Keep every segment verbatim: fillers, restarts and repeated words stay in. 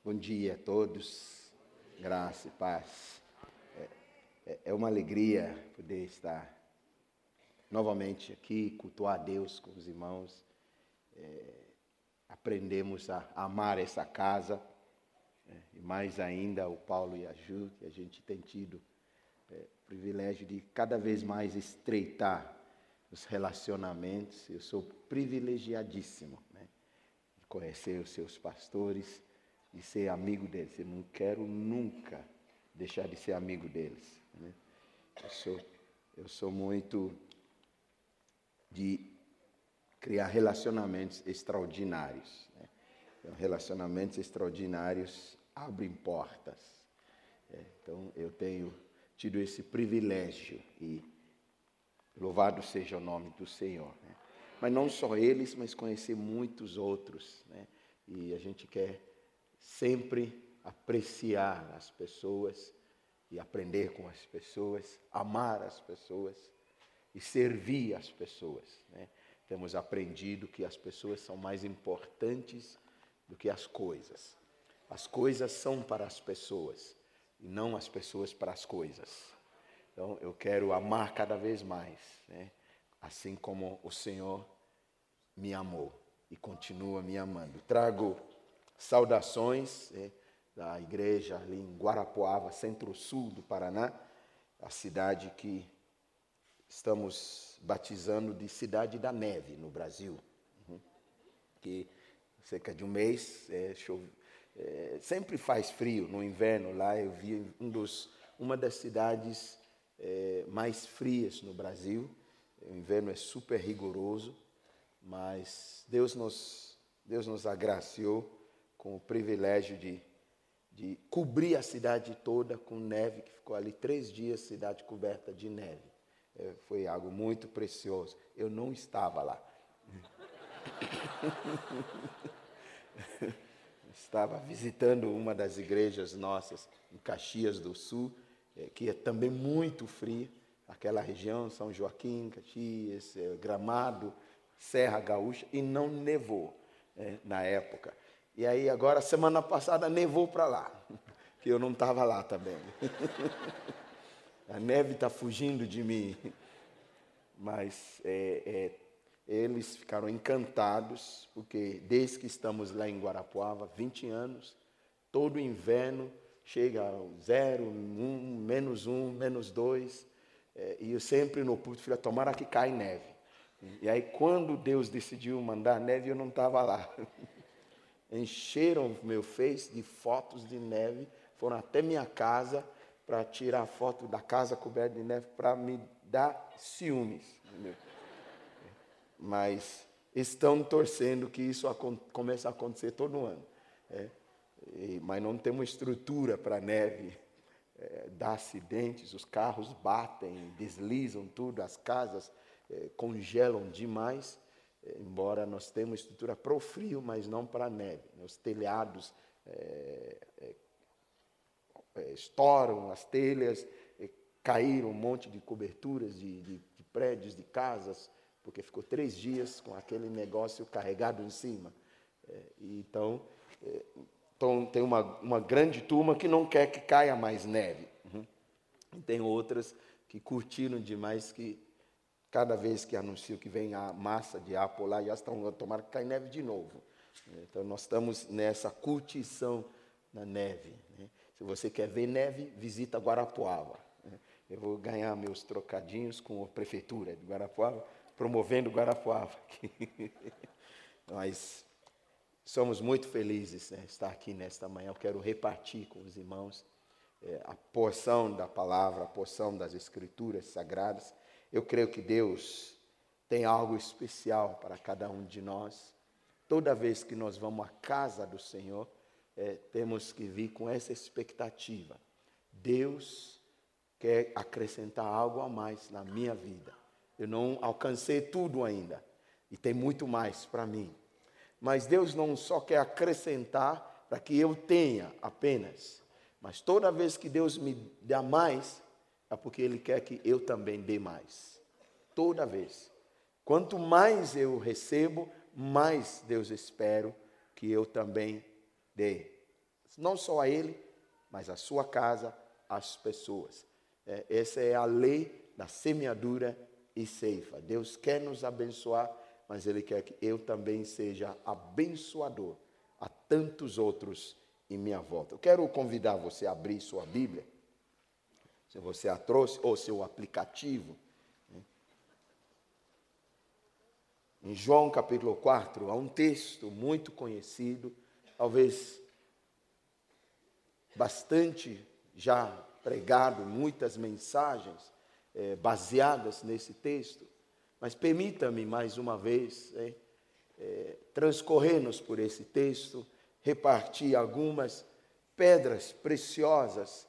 Bom dia a todos, graça e paz. É, é uma alegria poder estar novamente aqui, cultuar a Deus com os irmãos. É, aprendemos a amar essa casa, é, e mais ainda o Paulo e a Ju, que a gente tem tido é, o privilégio de cada vez mais estreitar os relacionamentos. Eu sou privilegiadíssimo, né, de conhecer os seus pastores, de ser amigo deles. Eu não quero nunca deixar de ser amigo deles, né? Eu sou, eu sou muito de criar relacionamentos extraordinários, né? Então, relacionamentos extraordinários abrem portas. É, então, eu tenho tido esse privilégio e louvado seja o nome do Senhor, né? Mas não só eles, mas conhecer muitos outros, né? E a gente quer sempre apreciar as pessoas e aprender com as pessoas, amar as pessoas e servir as pessoas, né? Temos aprendido que as pessoas são mais importantes do que as coisas. As coisas são para as pessoas e não as pessoas para as coisas. Então, eu quero amar cada vez mais, né? Assim como o Senhor me amou e continua me amando. Trago saudações, né, da igreja ali em Guarapuava, centro-sul do Paraná, a cidade que estamos batizando de Cidade da Neve no Brasil, uhum. Que cerca de um mês, é, chove, é, sempre faz frio no inverno lá. Eu vi um dos, uma das cidades é, mais frias no Brasil. O inverno é super rigoroso, mas Deus nos, Deus nos agraciou com o privilégio de, de cobrir a cidade toda com neve, que ficou ali três dias, cidade coberta de neve. É, foi algo muito precioso. Eu não estava lá. Estava visitando uma das igrejas nossas em Caxias do Sul, é, que é também muito fria, aquela região, São Joaquim, Caxias, é, Gramado, Serra Gaúcha, e não nevou, é, na época. E aí agora, semana passada, nevou para lá, que eu não estava lá também. A neve está fugindo de mim. Mas é, é, eles ficaram encantados, porque desde que estamos lá em Guarapuava, vinte anos, todo inverno chega a zero, um, menos um, menos dois, é, e eu sempre no púlpito falei, tomara que caia neve. E aí quando Deus decidiu mandar neve, eu não estava lá. Encheram meu Face de fotos de neve, foram até minha casa para tirar foto da casa coberta de neve, para me dar ciúmes. Entendeu? Mas estão torcendo que isso comece a acontecer todo ano. É, e, mas não temos estrutura para neve, é, dá acidentes, os carros batem, deslizam tudo, as casas é, congelam demais. Embora nós temos estrutura para o frio, mas não para a neve. Os telhados é, é, é, estouram, as telhas, é, caíram um monte de coberturas de, de, de prédios, de casas, porque ficou três dias com aquele negócio carregado em cima. É, e então, é, então, tem uma, uma grande turma que não quer que caia mais neve. Uhum. E tem outras que curtiram demais, que cada vez que anunciam que vem a massa de ar polar, já estão tomando que cai neve de novo. Então, nós estamos nessa curtição na neve, né? Se você quer ver neve, visita Guarapuava, né? Eu vou ganhar meus trocadinhos com a prefeitura de Guarapuava, promovendo Guarapuava. Mas somos muito felizes, né, estar aqui nesta manhã. Eu quero repartir com os irmãos é, a porção da palavra, a porção das Escrituras Sagradas. Eu creio que Deus tem algo especial para cada um de nós. Toda vez que nós vamos à casa do Senhor, é, temos que vir com essa expectativa. Deus quer acrescentar algo a mais na minha vida. Eu não alcancei tudo ainda, e tem muito mais para mim. Mas Deus não só quer acrescentar para que eu tenha apenas, mas toda vez que Deus me dá mais, é porque Ele quer que eu também dê mais. Toda vez. Quanto mais eu recebo, mais Deus espera que eu também dê. Não só a ele, mas a sua casa, as pessoas. É, essa é a lei da semeadura e ceifa. Deus quer nos abençoar, mas Ele quer que eu também seja abençoador a tantos outros em minha volta. Eu quero convidar você a abrir sua Bíblia, se você a trouxe, ou seu aplicativo. Em João capítulo quatro, há um texto muito conhecido, talvez bastante já pregado, muitas mensagens é, baseadas nesse texto. Mas permita-me mais uma vez é, é, transcorrer-nos por esse texto, repartir algumas pedras preciosas,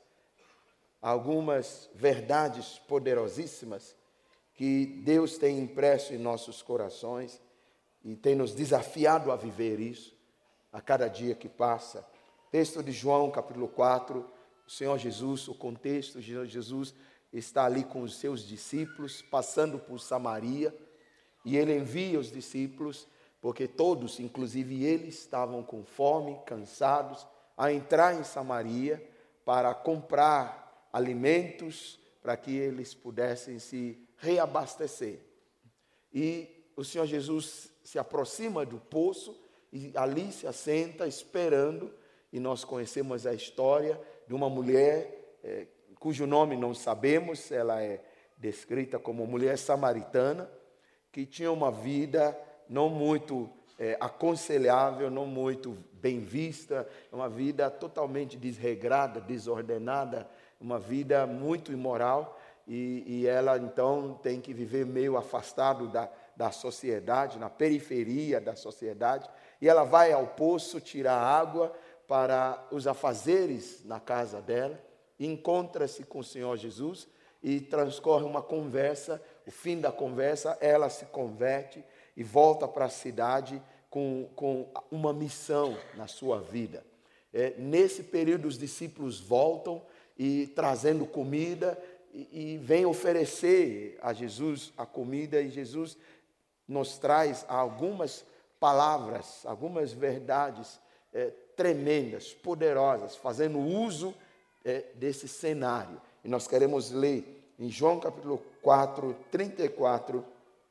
algumas verdades poderosíssimas que Deus tem impresso em nossos corações e tem nos desafiado a viver isso a cada dia que passa. Texto de João, capítulo quatro, o Senhor Jesus, o contexto, Jesus está ali com os seus discípulos, passando por Samaria, e ele envia os discípulos, porque todos, inclusive eles, estavam com fome, cansados, a entrar em Samaria para comprar alimentos, para que eles pudessem se reabastecer. E o Senhor Jesus se aproxima do poço e ali se assenta esperando, e nós conhecemos a história de uma mulher é, cujo nome não sabemos, ela é descrita como mulher samaritana, que tinha uma vida não muito é, aconselhável, não muito bem vista, uma vida totalmente desregrada, desordenada, uma vida muito imoral, e, e ela então tem que viver meio afastado da, da sociedade, na periferia da sociedade, e ela vai ao poço tirar água para os afazeres na casa dela, encontra-se com o Senhor Jesus e transcorre uma conversa. O fim da conversa, ela se converte e volta para a cidade com, com uma missão na sua vida. É, nesse período, os discípulos voltam e trazendo comida e, e vêm oferecer a Jesus a comida, e Jesus nos traz algumas palavras, algumas verdades é, tremendas, poderosas, fazendo uso é, desse cenário. E nós queremos ler em João capítulo quatro, trinta e quatro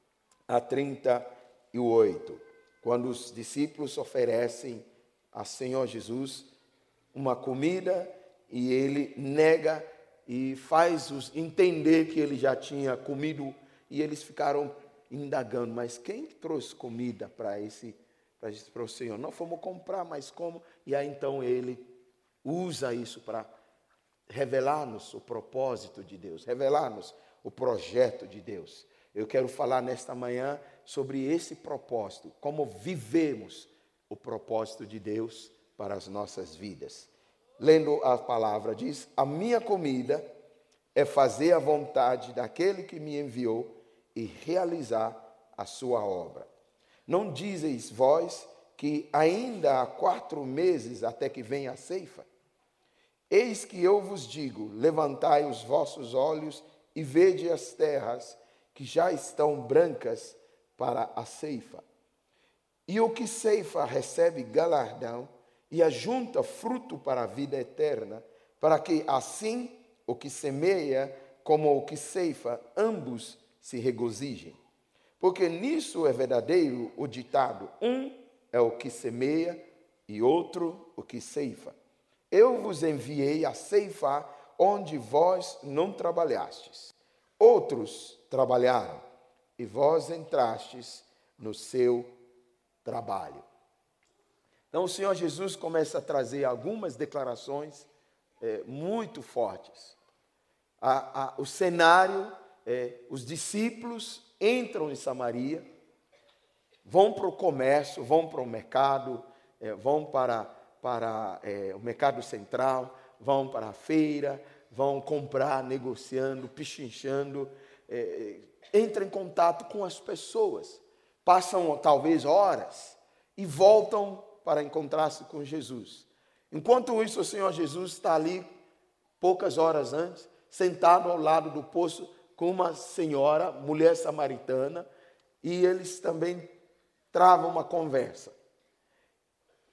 a trinta e oito, quando os discípulos oferecem a Senhor Jesus uma comida e ele nega e faz-os entender que ele já tinha comido, e eles ficaram indagando, mas quem trouxe comida para esse para o Senhor? Não fomos comprar, mas como? E aí então ele usa isso para revelar-nos o propósito de Deus, revelar-nos o projeto de Deus. Eu quero falar nesta manhã sobre esse propósito, como vivemos o propósito de Deus para as nossas vidas. Lendo a palavra, diz: a minha comida é fazer a vontade daquele que me enviou e realizar a sua obra. Não dizeis vós que ainda há quatro meses até que venha a ceifa? Eis que eu vos digo, levantai os vossos olhos e vede as terras que já estão brancas para a ceifa. E o que ceifa recebe galardão e ajunta fruto para a vida eterna, para que assim o que semeia como o que ceifa, ambos se regozijem. Porque nisso é verdadeiro o ditado: um é o que semeia e outro o que ceifa. Eu vos enviei a ceifar onde vós não trabalhastes. Outros trabalharam, e vós entrastes no seu trabalho. Então o Senhor Jesus começa a trazer algumas declarações é, muito fortes. A, a, o cenário, é, os discípulos entram em Samaria, vão para o comércio, vão para o mercado, é, vão para, para é, o mercado central, vão para a feira, vão comprar, negociando, pichinchando, é, entram em contato com as pessoas, passam talvez horas e voltam para encontrar-se com Jesus. Enquanto isso, o Senhor Jesus está ali, poucas horas antes, sentado ao lado do poço, com uma senhora, mulher samaritana, e eles também travam uma conversa.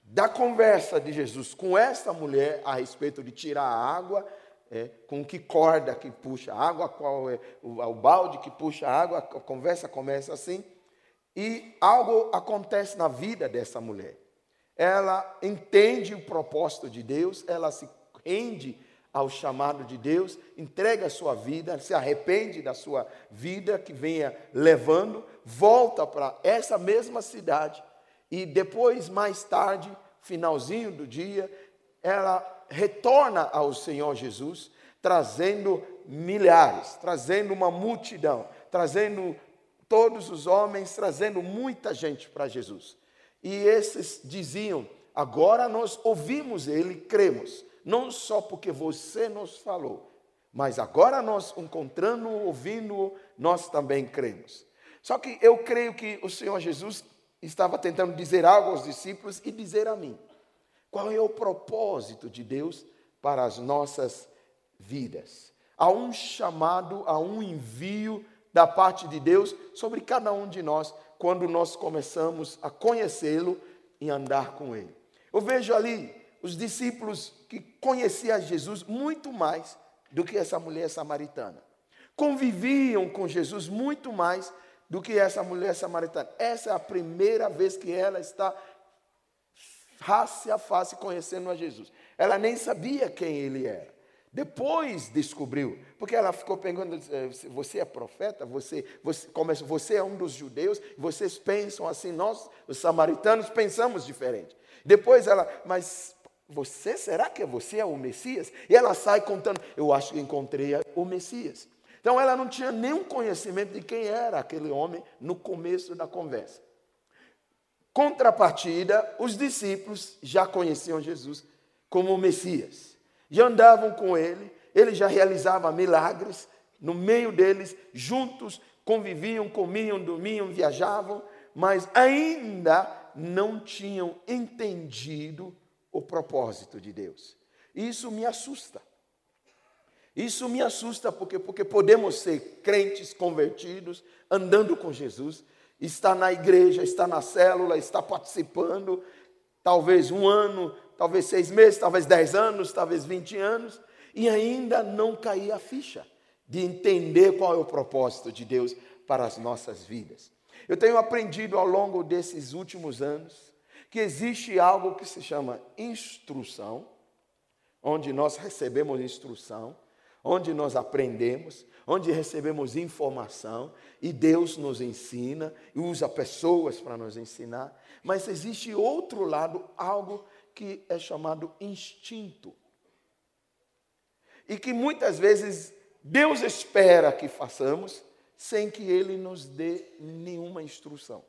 da conversa de Jesus com essa mulher a respeito de tirar a água, é, com que corda que puxa a água, qual é o, o balde que puxa a água, a conversa começa assim, e algo acontece na vida dessa mulher. Ela entende o propósito de Deus, ela se rende ao chamado de Deus, entrega a sua vida, se arrepende da sua vida que venha levando, volta para essa mesma cidade, e depois, mais tarde, finalzinho do dia, ela retorna ao Senhor Jesus, trazendo milhares, trazendo uma multidão, trazendo todos os homens, trazendo muita gente para Jesus. E esses diziam, agora nós ouvimos ele, cremos, não só porque você nos falou, mas agora nós encontrando-o, ouvindo-o, nós também cremos. Só que eu creio que o Senhor Jesus estava tentando dizer algo aos discípulos e dizer a mim. Qual é o propósito de Deus para as nossas vidas? Há um chamado, há um envio da parte de Deus sobre cada um de nós, quando nós começamos a conhecê-lo e andar com ele. Eu vejo ali os discípulos que conheciam Jesus muito mais do que essa mulher samaritana. Conviviam com Jesus muito mais do que essa mulher samaritana. Essa é a primeira vez que ela está face a face conhecendo a Jesus. Ela nem sabia quem ele era. Depois descobriu, porque ela ficou perguntando, você é profeta? Você, você, começa, você é um dos judeus? Vocês pensam assim, nós, os samaritanos, pensamos diferente. Depois ela, mas você, será que você é o Messias? E ela sai contando, eu acho que encontrei o Messias. Então ela não tinha nenhum conhecimento de quem era aquele homem no começo da conversa. Contrapartida, os discípulos já conheciam Jesus como o Messias. Já andavam com ele, ele já realizava milagres no meio deles, juntos conviviam, comiam, dormiam, viajavam, mas ainda não tinham entendido o propósito de Deus. Isso me assusta. Isso me assusta porque, porque podemos ser crentes convertidos, andando com Jesus, estar na igreja, estar na célula, estar participando, talvez um ano, talvez seis meses, talvez dez anos, talvez vinte anos, e ainda não cair a ficha de entender qual é o propósito de Deus para as nossas vidas. Eu tenho aprendido ao longo desses últimos anos que existe algo que se chama instrução, onde nós recebemos instrução, onde nós aprendemos, onde recebemos informação, e Deus nos ensina, e usa pessoas para nos ensinar, mas existe outro lado, algo que é chamado instinto, e que muitas vezes Deus espera que façamos, sem que Ele nos dê nenhuma instrução.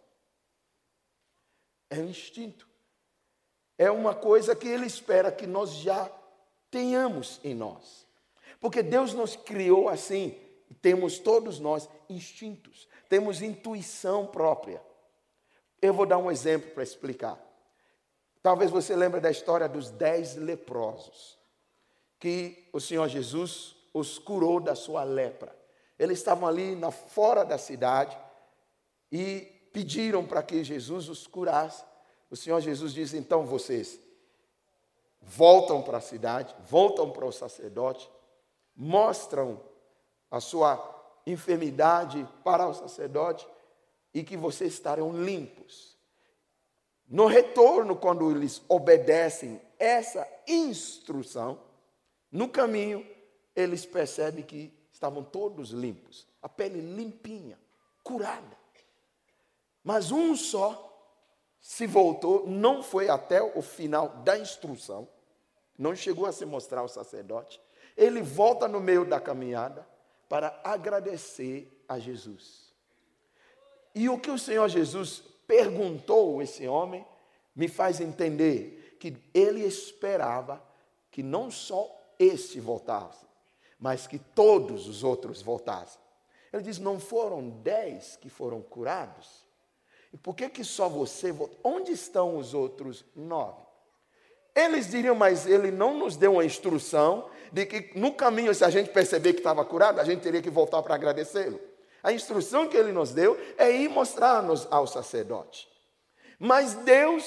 É um instinto, é uma coisa que Ele espera que nós já tenhamos em nós. Porque Deus nos criou assim, temos todos nós instintos, temos intuição própria. Eu vou dar um exemplo para explicar. Talvez você lembre da história dos dez leprosos, que o Senhor Jesus os curou da sua lepra. Eles estavam ali na, fora da cidade e pediram para que Jesus os curasse. O Senhor Jesus diz, então vocês voltam para a cidade, voltam para o sacerdote, mostram a sua enfermidade para o sacerdote e que vocês estarão limpos. No retorno, quando eles obedecem essa instrução, no caminho, eles percebem que estavam todos limpos, a pele limpinha, curada. Mas um só se voltou, não foi até o final da instrução, não chegou a se mostrar ao sacerdote. Ele volta no meio da caminhada para agradecer a Jesus. E o que o Senhor Jesus perguntou a esse homem me faz entender que ele esperava que não só este voltasse, mas que todos os outros voltassem. Ele diz, não foram dez que foram curados? E por que que só você voltou? Onde estão os outros nove? Eles diriam, mas ele não nos deu uma instrução de que no caminho, se a gente perceber que estava curado, a gente teria que voltar para agradecê-lo. A instrução que ele nos deu é ir mostrar-nos ao sacerdote. Mas Deus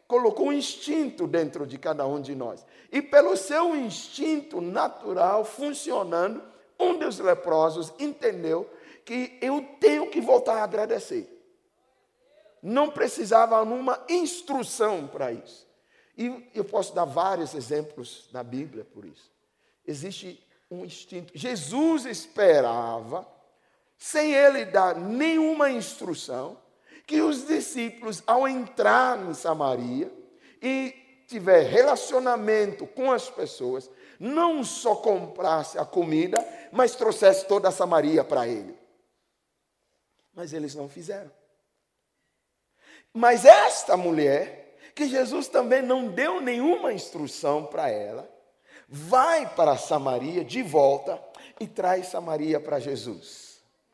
colocou um instinto dentro de cada um de nós. E pelo seu instinto natural funcionando, um dos leprosos entendeu que eu tenho que voltar a agradecer. Não precisava uma instrução para isso. E eu posso dar vários exemplos da Bíblia por isso. Existe um instinto. Jesus esperava, sem ele dar nenhuma instrução, que os discípulos, ao entrar em Samaria e tiver relacionamento com as pessoas, não só comprasse a comida, mas trouxesse toda a Samaria para ele. Mas eles não fizeram. Mas esta mulher, que Jesus também não deu nenhuma instrução para ela, vai para Samaria de volta e traz Samaria para Jesus.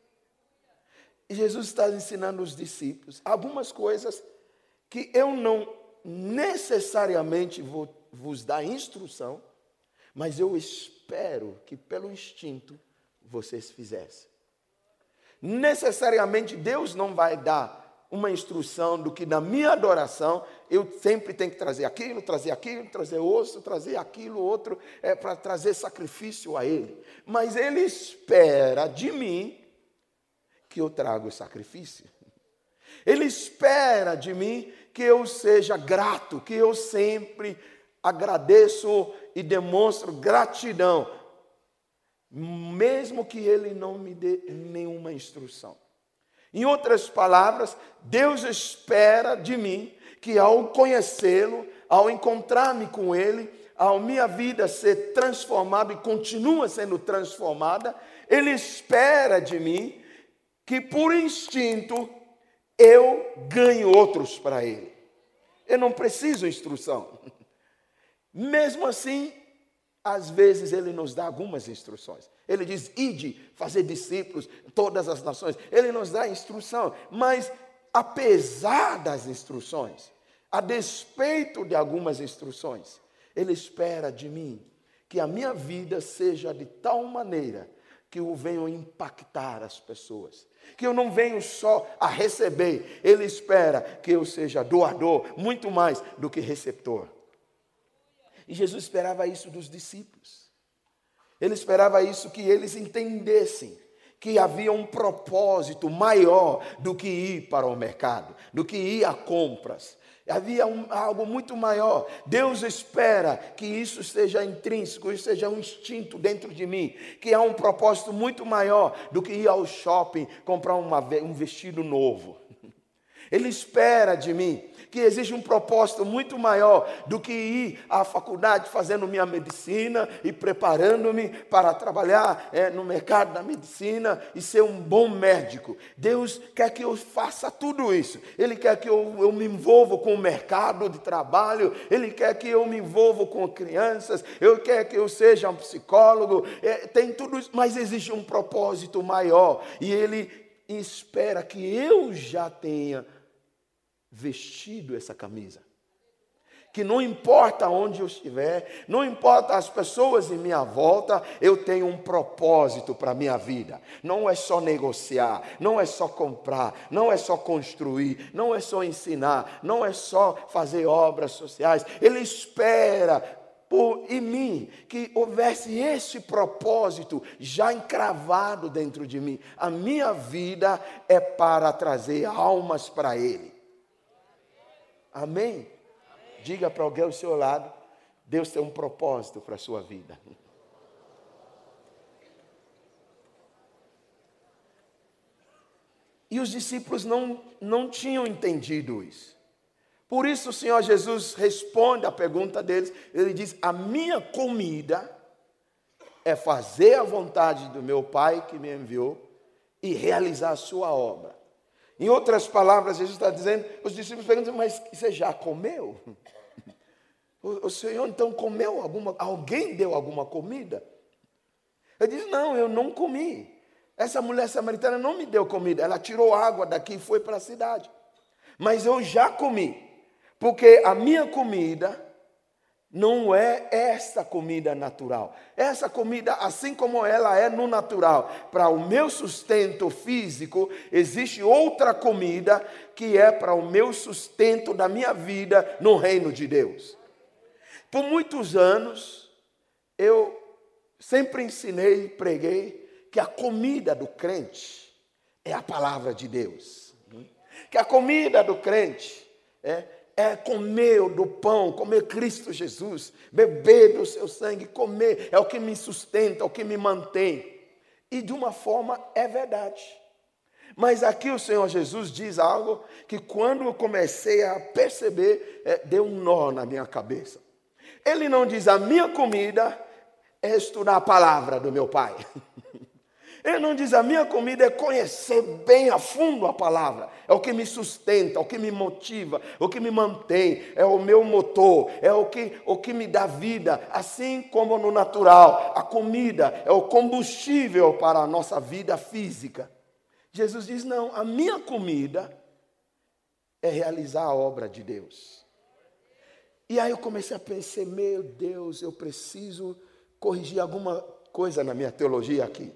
E Jesus está ensinando os discípulos algumas coisas que eu não necessariamente vou vos dar instrução, mas eu espero que pelo instinto vocês fizessem. Necessariamente Deus não vai dar uma instrução do que na minha adoração eu sempre tenho que trazer aquilo, trazer aquilo, trazer osso, trazer aquilo, outro, é para trazer sacrifício a Ele. Mas Ele espera de mim que eu traga o sacrifício. Ele espera de mim que eu seja grato, que eu sempre agradeço e demonstro gratidão, mesmo que Ele não me dê nenhuma instrução. Em outras palavras, Deus espera de mim que ao conhecê-lo, ao encontrar-me com Ele, ao minha vida ser transformada e continua sendo transformada, Ele espera de mim que por instinto eu ganhe outros para Ele. Eu não preciso instrução. Mesmo assim, às vezes Ele nos dá algumas instruções. Ele diz, ide, fazer discípulos, todas as nações. Ele nos dá instrução, mas apesar das instruções, a despeito de algumas instruções, Ele espera de mim que a minha vida seja de tal maneira que eu venho impactar as pessoas, que eu não venho só a receber. Ele espera que eu seja doador, muito mais do que receptor. E Jesus esperava isso dos discípulos. Ele esperava isso, que eles entendessem que havia um propósito maior do que ir para o mercado, do que ir a compras. Havia um, algo muito maior. Deus espera que isso seja intrínseco, isso seja um instinto dentro de mim, que há um propósito muito maior do que ir ao shopping comprar uma, um vestido novo. Ele espera de mim que existe um propósito muito maior do que ir à faculdade fazendo minha medicina e preparando-me para trabalhar é, no mercado da medicina e ser um bom médico. Deus quer que eu faça tudo isso. Ele quer que eu, eu me envolva com o mercado de trabalho. Ele quer que eu me envolva com crianças. Ele quer que eu seja um psicólogo. É, tem tudo isso, mas existe um propósito maior. E Ele espera que eu já tenha vestido essa camisa, que não importa onde eu estiver, não importa as pessoas em minha volta, eu tenho um propósito para a minha vida. Não é só negociar, não é só comprar, não é só construir, não é só ensinar, não é só fazer obras sociais. Ele espera por em mim que houvesse esse propósito já encravado dentro de mim. A minha vida é para trazer almas para Ele. Amém? Amém. Diga para alguém ao seu lado, Deus tem um propósito para a sua vida. E os discípulos não, não tinham entendido isso. Por isso o Senhor Jesus responde à pergunta deles. Ele diz, a minha comida é fazer a vontade do meu Pai que me enviou e realizar a sua obra. Em outras palavras, Jesus está dizendo, os discípulos perguntam, mas você já comeu? O, o Senhor então comeu alguma, alguém deu alguma comida? Ele diz, não, eu não comi. Essa mulher samaritana não me deu comida, ela tirou água daqui e foi para a cidade. Mas eu já comi, porque a minha comida não é essa comida natural. Essa comida, assim como ela é no natural, para o meu sustento físico, existe outra comida que é para o meu sustento da minha vida no reino de Deus. Por muitos anos, eu sempre ensinei e preguei que a comida do crente é a palavra de Deus. Que a comida do crente é, é comer do pão, comer Cristo Jesus, beber do seu sangue, comer, é o que me sustenta, é o que me mantém. E de uma forma é verdade. Mas aqui o Senhor Jesus diz algo que quando eu comecei a perceber, é, deu um nó na minha cabeça. Ele não diz a minha comida é estudar a palavra do meu Pai. Ele não diz a minha comida é conhecer bem a fundo a palavra. É o que me sustenta, é o que me motiva, é o que me mantém, é o meu motor, é o que, o que me dá vida. Assim como no natural, a comida é o combustível para a nossa vida física. Jesus diz, não, a minha comida é realizar a obra de Deus. E aí eu comecei a pensar, meu Deus, eu preciso corrigir alguma coisa na minha teologia aqui.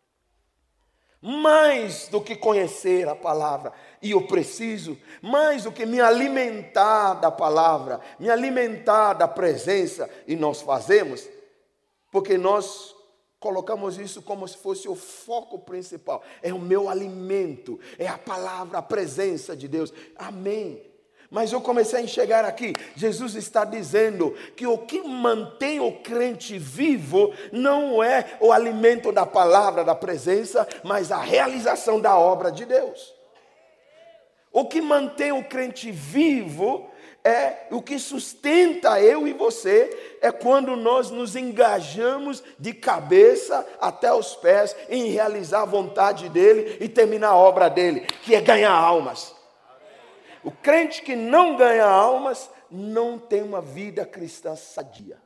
Mais do que conhecer a palavra, e eu preciso, mais do que me alimentar da palavra, me alimentar da presença, e nós fazemos, porque nós colocamos isso como se fosse o foco principal, é o meu alimento, é a palavra, a presença de Deus, amém. Mas eu comecei a enxergar aqui, Jesus está dizendo que o que mantém o crente vivo não é o alimento da palavra, da presença, mas a realização da obra de Deus. O que mantém o crente vivo é o que sustenta eu e você, é quando nós nos engajamos de cabeça até os pés em realizar a vontade dele e terminar a obra dele, que é ganhar almas. O crente que não ganha almas não tem uma vida cristã sadia.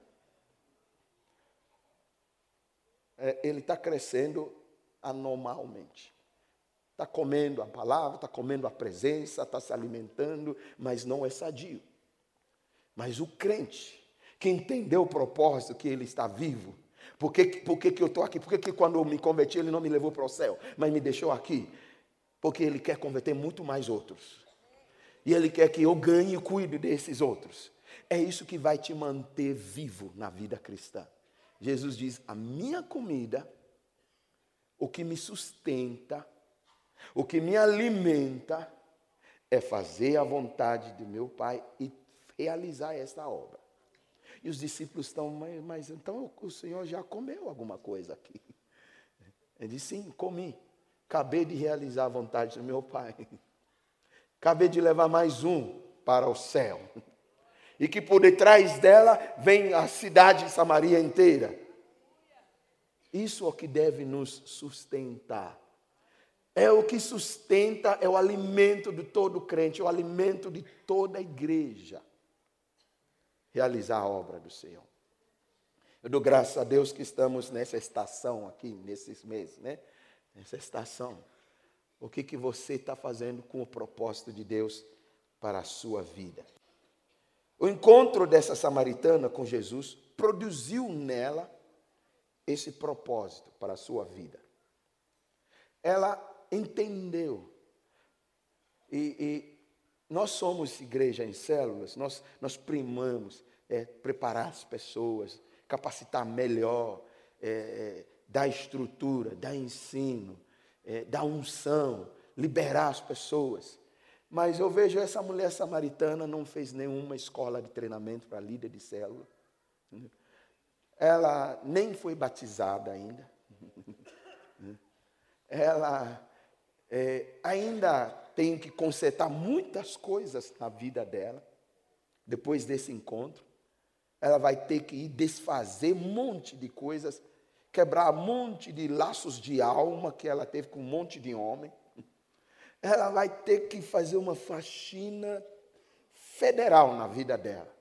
É, ele está crescendo anormalmente. Está comendo a palavra, está comendo a presença, está se alimentando, mas não é sadio. Mas o crente que entendeu o propósito que ele está vivo, por que, por que, que eu estou aqui? Por que, que quando eu me converti ele não me levou para o céu, mas me deixou aqui? Porque ele quer converter muito mais outros. E ele quer que eu ganhe e cuide desses outros. É isso que vai te manter vivo na vida cristã. Jesus diz, a minha comida, o que me sustenta, o que me alimenta, é fazer a vontade do meu Pai e realizar essa obra. E os discípulos estão, mas, mas então o Senhor já comeu alguma coisa aqui? Ele disse, sim, comi. Acabei de realizar a vontade do meu Pai. Acabei de levar mais um para o céu. E que por detrás dela vem a cidade de Samaria inteira. Isso é o que deve nos sustentar. É o que sustenta, é o alimento de todo crente, é o alimento de toda a igreja. Realizar a obra do Senhor. Eu dou graças a Deus que estamos nessa estação aqui, nesses meses, né? Nessa estação. O que, que você está fazendo com o propósito de Deus para a sua vida? O encontro dessa samaritana com Jesus produziu nela esse propósito para a sua vida. Ela entendeu. E, e nós somos igreja em células, nós, nós primamos é, preparar as pessoas, capacitar melhor, é, é, dar estrutura, dar ensino, É, dar unção, liberar as pessoas. Mas eu vejo essa mulher samaritana não fez nenhuma escola de treinamento para líder de célula. Ela nem foi batizada ainda. Ela é, ainda tem que consertar muitas coisas na vida dela. Depois desse encontro, ela vai ter que ir desfazer um monte de coisas, quebrar um monte de laços de alma que ela teve com um monte de homem. Ela vai ter que fazer uma faxina federal na vida dela.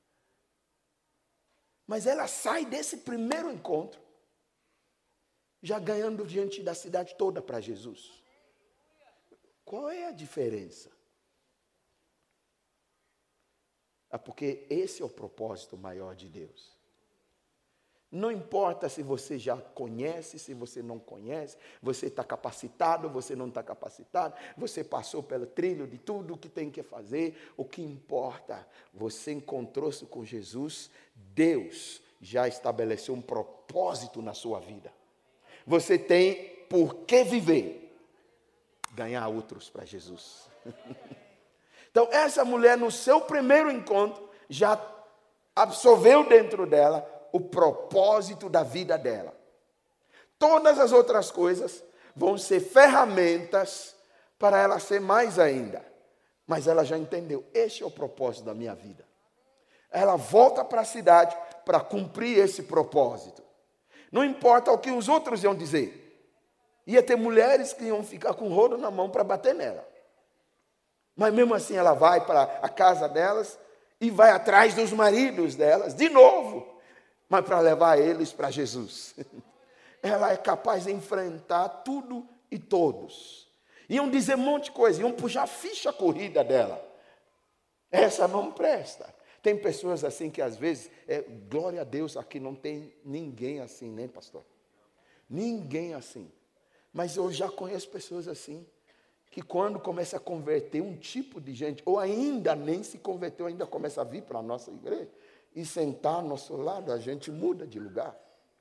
Mas ela sai desse primeiro encontro já ganhando diante da cidade toda para Jesus. Qual é a diferença? É porque esse é o propósito maior de Deus. Não importa se você já conhece, se você não conhece, você está capacitado, você não está capacitado, você passou pelo trilho de tudo o que tem que fazer, o que importa, você encontrou-se com Jesus, Deus já estabeleceu um propósito na sua vida. Você tem por que viver, ganhar outros para Jesus. Então, essa mulher, no seu primeiro encontro, já absorveu dentro dela o propósito da vida dela. Todas as outras coisas vão ser ferramentas para ela ser mais ainda. Mas ela já entendeu, este é o propósito da minha vida. Ela volta para a cidade para cumprir esse propósito. Não importa o que os outros iam dizer. Ia ter mulheres que iam ficar com o rodo na mão para bater nela. Mas mesmo assim ela vai para a casa delas e vai atrás dos maridos delas, de novo. Mas para levar eles para Jesus. Ela é capaz de enfrentar tudo e todos. Iam dizer um monte de coisa, iam puxar a ficha corrida dela. Essa não presta. Tem pessoas assim que às vezes, é, glória a Deus, aqui não tem ninguém assim, né, pastor? Ninguém assim. Mas eu já conheço pessoas assim, que quando começa a converter um tipo de gente, ou ainda nem se converteu, ainda começa a vir para a nossa igreja, e sentar ao nosso lado, a gente muda de lugar.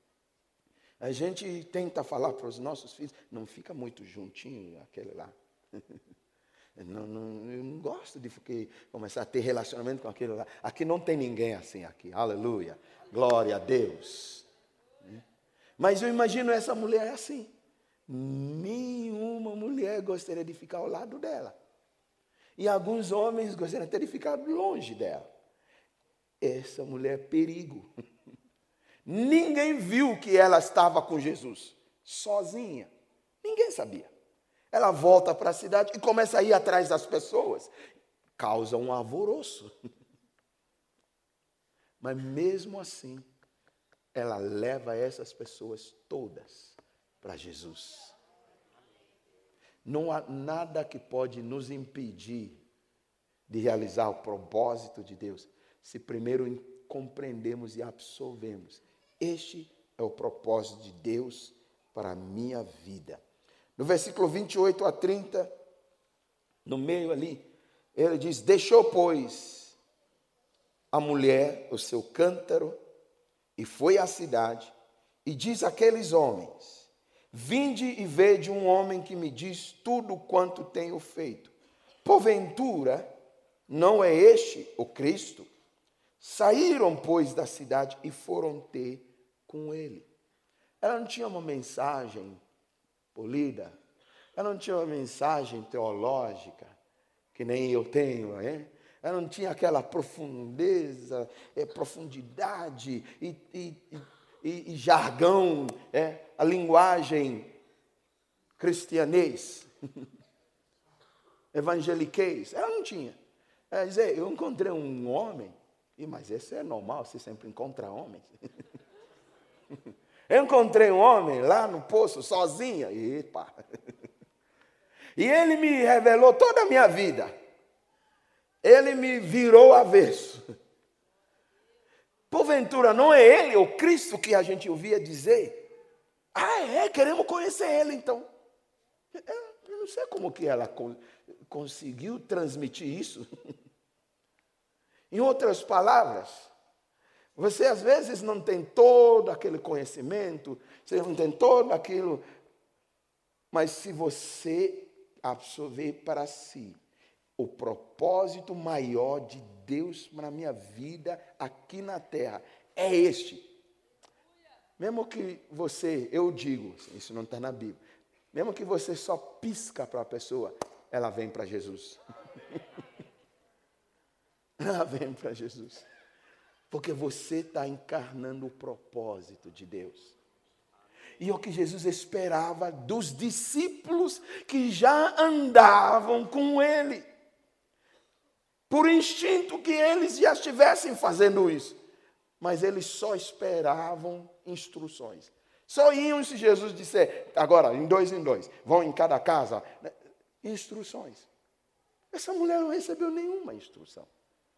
A gente tenta falar para os nossos filhos, não fica muito juntinho aquele lá. Não, não, eu não gosto de ficar, começar a ter relacionamento com aquele lá. Aqui não tem ninguém assim, aqui, aleluia, glória a Deus. Mas eu imagino essa mulher assim. Nenhuma mulher gostaria de ficar ao lado dela. E alguns homens gostariam até de ficar longe dela. Essa mulher é perigo. Ninguém viu que ela estava com Jesus, sozinha. Ninguém sabia. Ela volta para a cidade e começa a ir atrás das pessoas. Causa um alvoroço. Mas mesmo assim, ela leva essas pessoas todas para Jesus. Não há nada que pode nos impedir de realizar o propósito de Deus, se primeiro compreendemos e absorvemos. Este é o propósito de Deus para a minha vida. No versículo vinte e oito a trinta, no meio ali, ele diz, deixou, pois, a mulher o seu cântaro e foi à cidade e diz àqueles homens, vinde e vede um homem que me diz tudo quanto tenho feito. Porventura, não é este o Cristo? Saíram, pois, da cidade e foram ter com ele. Ela não tinha uma mensagem polida, ela não tinha uma mensagem teológica, que nem eu tenho, é? Ela não tinha aquela profundeza, é, profundidade e, e, e, e jargão, é? A linguagem cristianês, evangeliquez, ela não tinha. Ela dizia, eu encontrei um homem, e, mas isso é normal, você sempre encontra homens. Eu encontrei um homem lá no poço, sozinha, epa. E ele me revelou toda a minha vida. Ele me virou avesso. Porventura, não é ele, o Cristo que a gente ouvia dizer? Ah, é? Queremos conhecer ele, então. Eu não sei como que ela conseguiu transmitir isso. Em outras palavras, você às vezes não tem todo aquele conhecimento, você não tem todo aquilo, mas se você absorver para si o propósito maior de Deus na minha vida aqui na terra, é este. Mesmo que você, eu digo, isso não está na Bíblia, mesmo que você só pisca para a pessoa, ela vem para Jesus. Ela vem para Jesus. Porque você está encarnando o propósito de Deus. E é o que Jesus esperava dos discípulos que já andavam com ele. Por instinto que eles já estivessem fazendo isso. Mas eles só esperavam instruções. Só iam se Jesus disser, agora, em dois em dois, vão em cada casa. Instruções. Essa mulher não recebeu nenhuma instrução.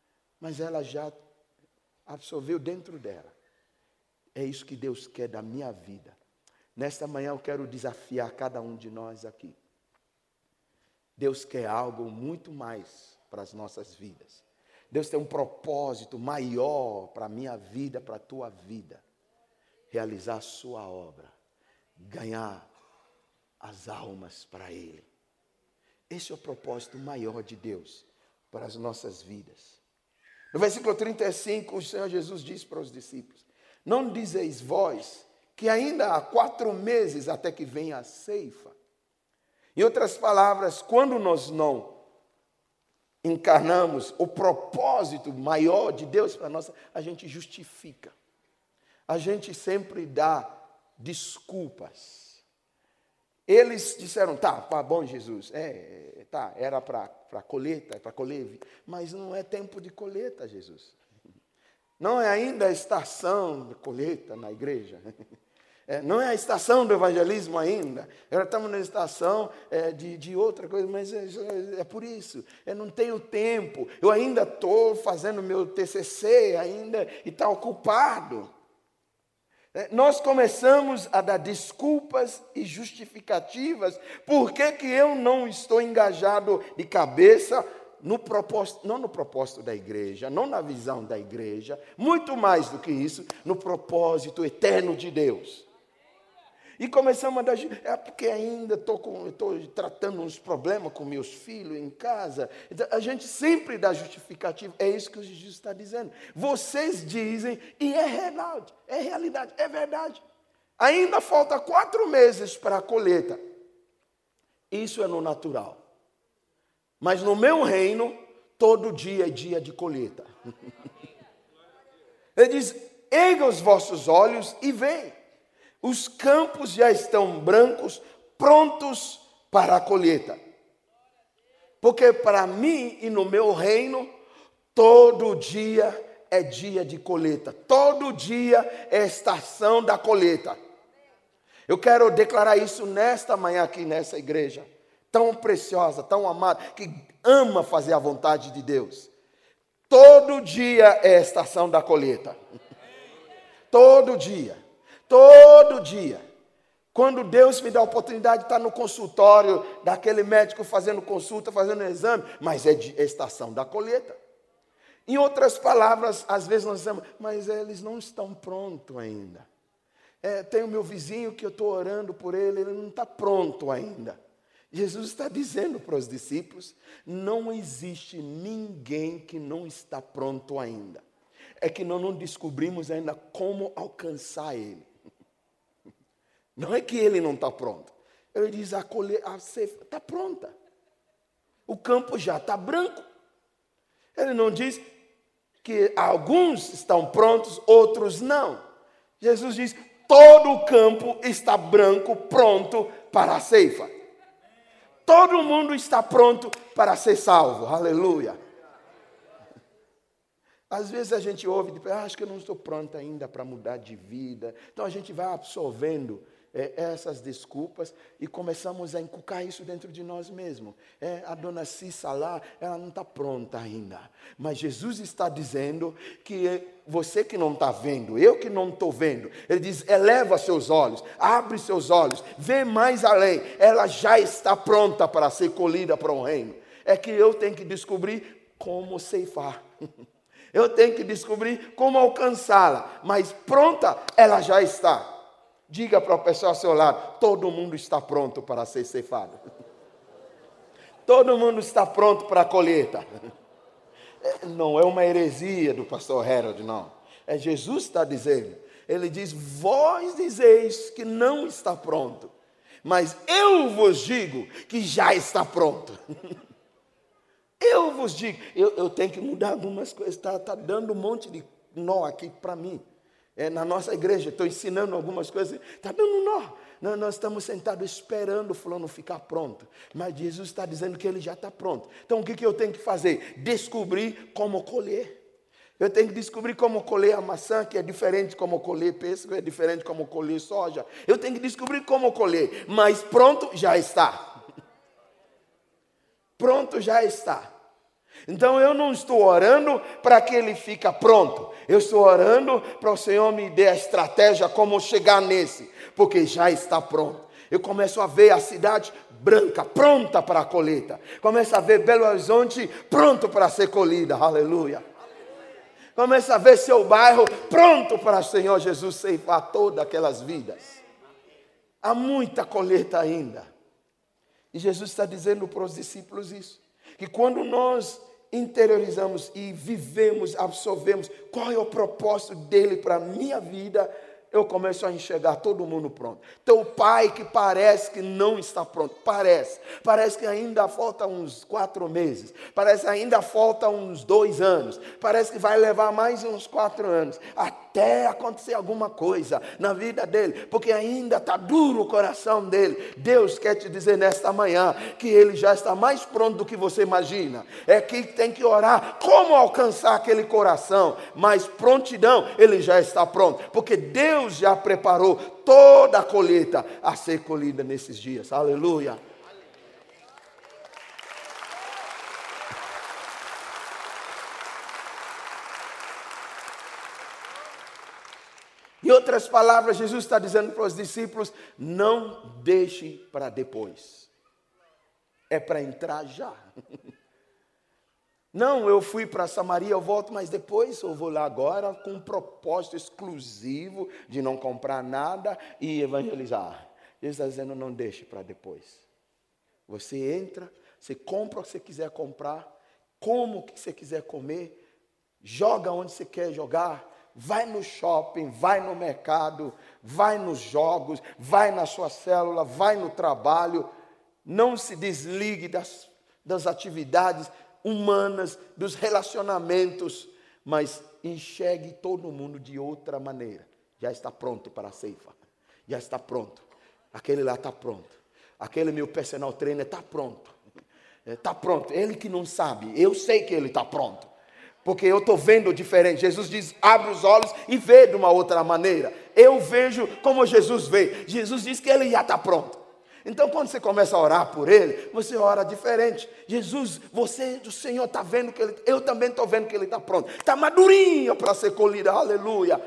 mas ela já absorveu dentro dela. É isso que Deus quer da minha vida. Nesta manhã eu quero desafiar cada um de nós aqui. Deus quer algo muito mais para as nossas vidas. Deus tem um propósito maior para a minha vida, para a tua vida. Realizar a sua obra. Ganhar as almas para Ele. Esse é o propósito maior de Deus para as nossas vidas. No versículo trinta e cinco, o Senhor Jesus diz para os discípulos: não dizeis vós que ainda há quatro meses até que venha a ceifa? Em outras palavras, quando nós não encarnamos o propósito maior de Deus para nós, a gente justifica. A gente sempre dá desculpas. Eles disseram, tá, tá bom, Jesus, é, tá, era para colheita, para colher, mas não é tempo de colheita, Jesus. Não é ainda a estação de colheita na igreja. É, não é a estação do evangelismo ainda. Agora estamos na estação é, de, de outra coisa, mas é, é por isso. Eu não tenho tempo. Eu ainda estou fazendo meu T C C ainda e está ocupado. É, nós começamos a dar desculpas e justificativas. Por que que eu não estou engajado de cabeça no propósito, não no propósito da igreja, não na visão da igreja, muito mais do que isso, no propósito eterno de Deus. E começamos a dar, é porque ainda estou tratando uns problemas com meus filhos em casa. Então, a gente sempre dá justificativo. É isso que o Jesus está dizendo. Vocês dizem, e é realidade, é realidade, é verdade. Ainda falta quatro meses para a colheita. Isso é no natural. Mas no meu reino, todo dia é dia de colheita. Ele diz, erga os vossos olhos e vêem. Os campos já estão brancos, prontos para a colheita. Porque para mim e no meu reino, todo dia é dia de colheita. Todo dia é estação da colheita. Eu quero declarar isso nesta manhã aqui nessa igreja. Tão preciosa, tão amada, que ama fazer a vontade de Deus. Todo dia é estação da colheita. Todo dia. Todo dia. Quando Deus me dá a oportunidade de estar no consultório daquele médico fazendo consulta, fazendo exame, mas é de estação da colheita. Em outras palavras, às vezes nós dizemos, mas eles não estão prontos ainda. É, tem o meu vizinho que eu estou orando por ele, ele não está pronto ainda. Jesus está dizendo para os discípulos, não existe ninguém que não está pronto ainda. É que nós não descobrimos ainda como alcançar ele. Não é que ele não está pronto. Ele diz, a colheita está pronta. O campo já está branco. Ele não diz que alguns estão prontos, outros não. Jesus diz, todo o campo está branco, pronto para a ceifa. Todo mundo está pronto para ser salvo. Aleluia. Às vezes a gente ouve, ah, acho que eu não estou pronto ainda para mudar de vida. Então a gente vai absorvendo é, essas desculpas e começamos a inculcar isso dentro de nós mesmos. É, a dona Cissa lá, ela não está pronta ainda. Mas Jesus está dizendo que você que não está vendo, eu que não estou vendo, ele diz, eleva seus olhos, abre seus olhos, vê mais além. Ela já está pronta para ser colhida para o reino. É que eu tenho que descobrir como ceifar. Eu tenho que descobrir como alcançá-la. Mas pronta, ela já está. Diga para o pessoal ao seu lado, todo mundo está pronto para ser ceifado. Todo mundo está pronto para a colheita. Não é uma heresia do pastor Harold, não. É Jesus que está dizendo. Ele diz, vós dizeis que não está pronto. Mas eu vos digo que já está pronto. Eu vos digo, eu, eu tenho que mudar algumas coisas, está tá dando um monte de nó aqui para mim. É, na nossa igreja, estou ensinando algumas coisas, está dando nó. Nós, nós estamos sentados esperando o fulano ficar pronto. Mas Jesus está dizendo que ele já está pronto. Então o que, que eu tenho que fazer? Descobrir como colher. Eu tenho que descobrir como colher a maçã, que é diferente de como colher pêssego, é diferente de como colher soja. Eu tenho que descobrir como colher, mas pronto já está. Pronto já está. Então eu não estou orando para que ele fique pronto. Eu estou orando para o Senhor me dê a estratégia como chegar nesse, porque já está pronto. Eu começo a ver a cidade branca, pronta para a colheita. Começo a ver Belo Horizonte pronto para ser colhida. Aleluia. Começa a ver seu bairro pronto para o Senhor Jesus ceifar todas aquelas vidas. Há muita colheita ainda. E Jesus está dizendo para os discípulos isso. Que quando nós interiorizamos e vivemos, absorvemos qual é o propósito dele para a minha vida, eu começo a enxergar todo mundo pronto. Teu pai que parece que não está pronto, parece. Parece que ainda falta uns quatro meses. Parece que ainda falta uns dois anos. Parece que vai levar mais uns quatro anos. Até acontecer alguma coisa na vida dele. Porque ainda está duro o coração dele. Deus quer te dizer nesta manhã que ele já está mais pronto do que você imagina. É que tem que orar como alcançar aquele coração. Mas prontidão, ele já está pronto. Porque Deus Deus já preparou toda a colheita a ser colhida nesses dias. Aleluia. Em outras palavras, Jesus está dizendo para os discípulos: não deixe para depois. É para entrar já. Não, eu fui para Samaria, eu volto, mas depois eu vou lá agora com um propósito exclusivo de não comprar nada e evangelizar. Jesus está dizendo, não deixe para depois. Você entra, você compra o que você quiser comprar, come o que você quiser comer, joga onde você quer jogar, vai no shopping, vai no mercado, vai nos jogos, vai na sua célula, vai no trabalho. Não se desligue das, das atividades humanas, dos relacionamentos, mas enxergue todo mundo de outra maneira. Já está pronto para a ceifa, já está pronto. Aquele lá está pronto. Aquele meu personal trainer está pronto. Está pronto. Ele que não sabe, eu sei que ele está pronto. Porque eu estou vendo diferente. Jesus diz, abre os olhos e vê de uma outra maneira. Eu vejo como Jesus vê. Jesus diz que ele já está pronto. Então, quando você começa a orar por ele, você ora diferente. Jesus, você, o Senhor está vendo que ele... Eu também estou vendo que ele está pronto. Está madurinho para ser colhido, aleluia.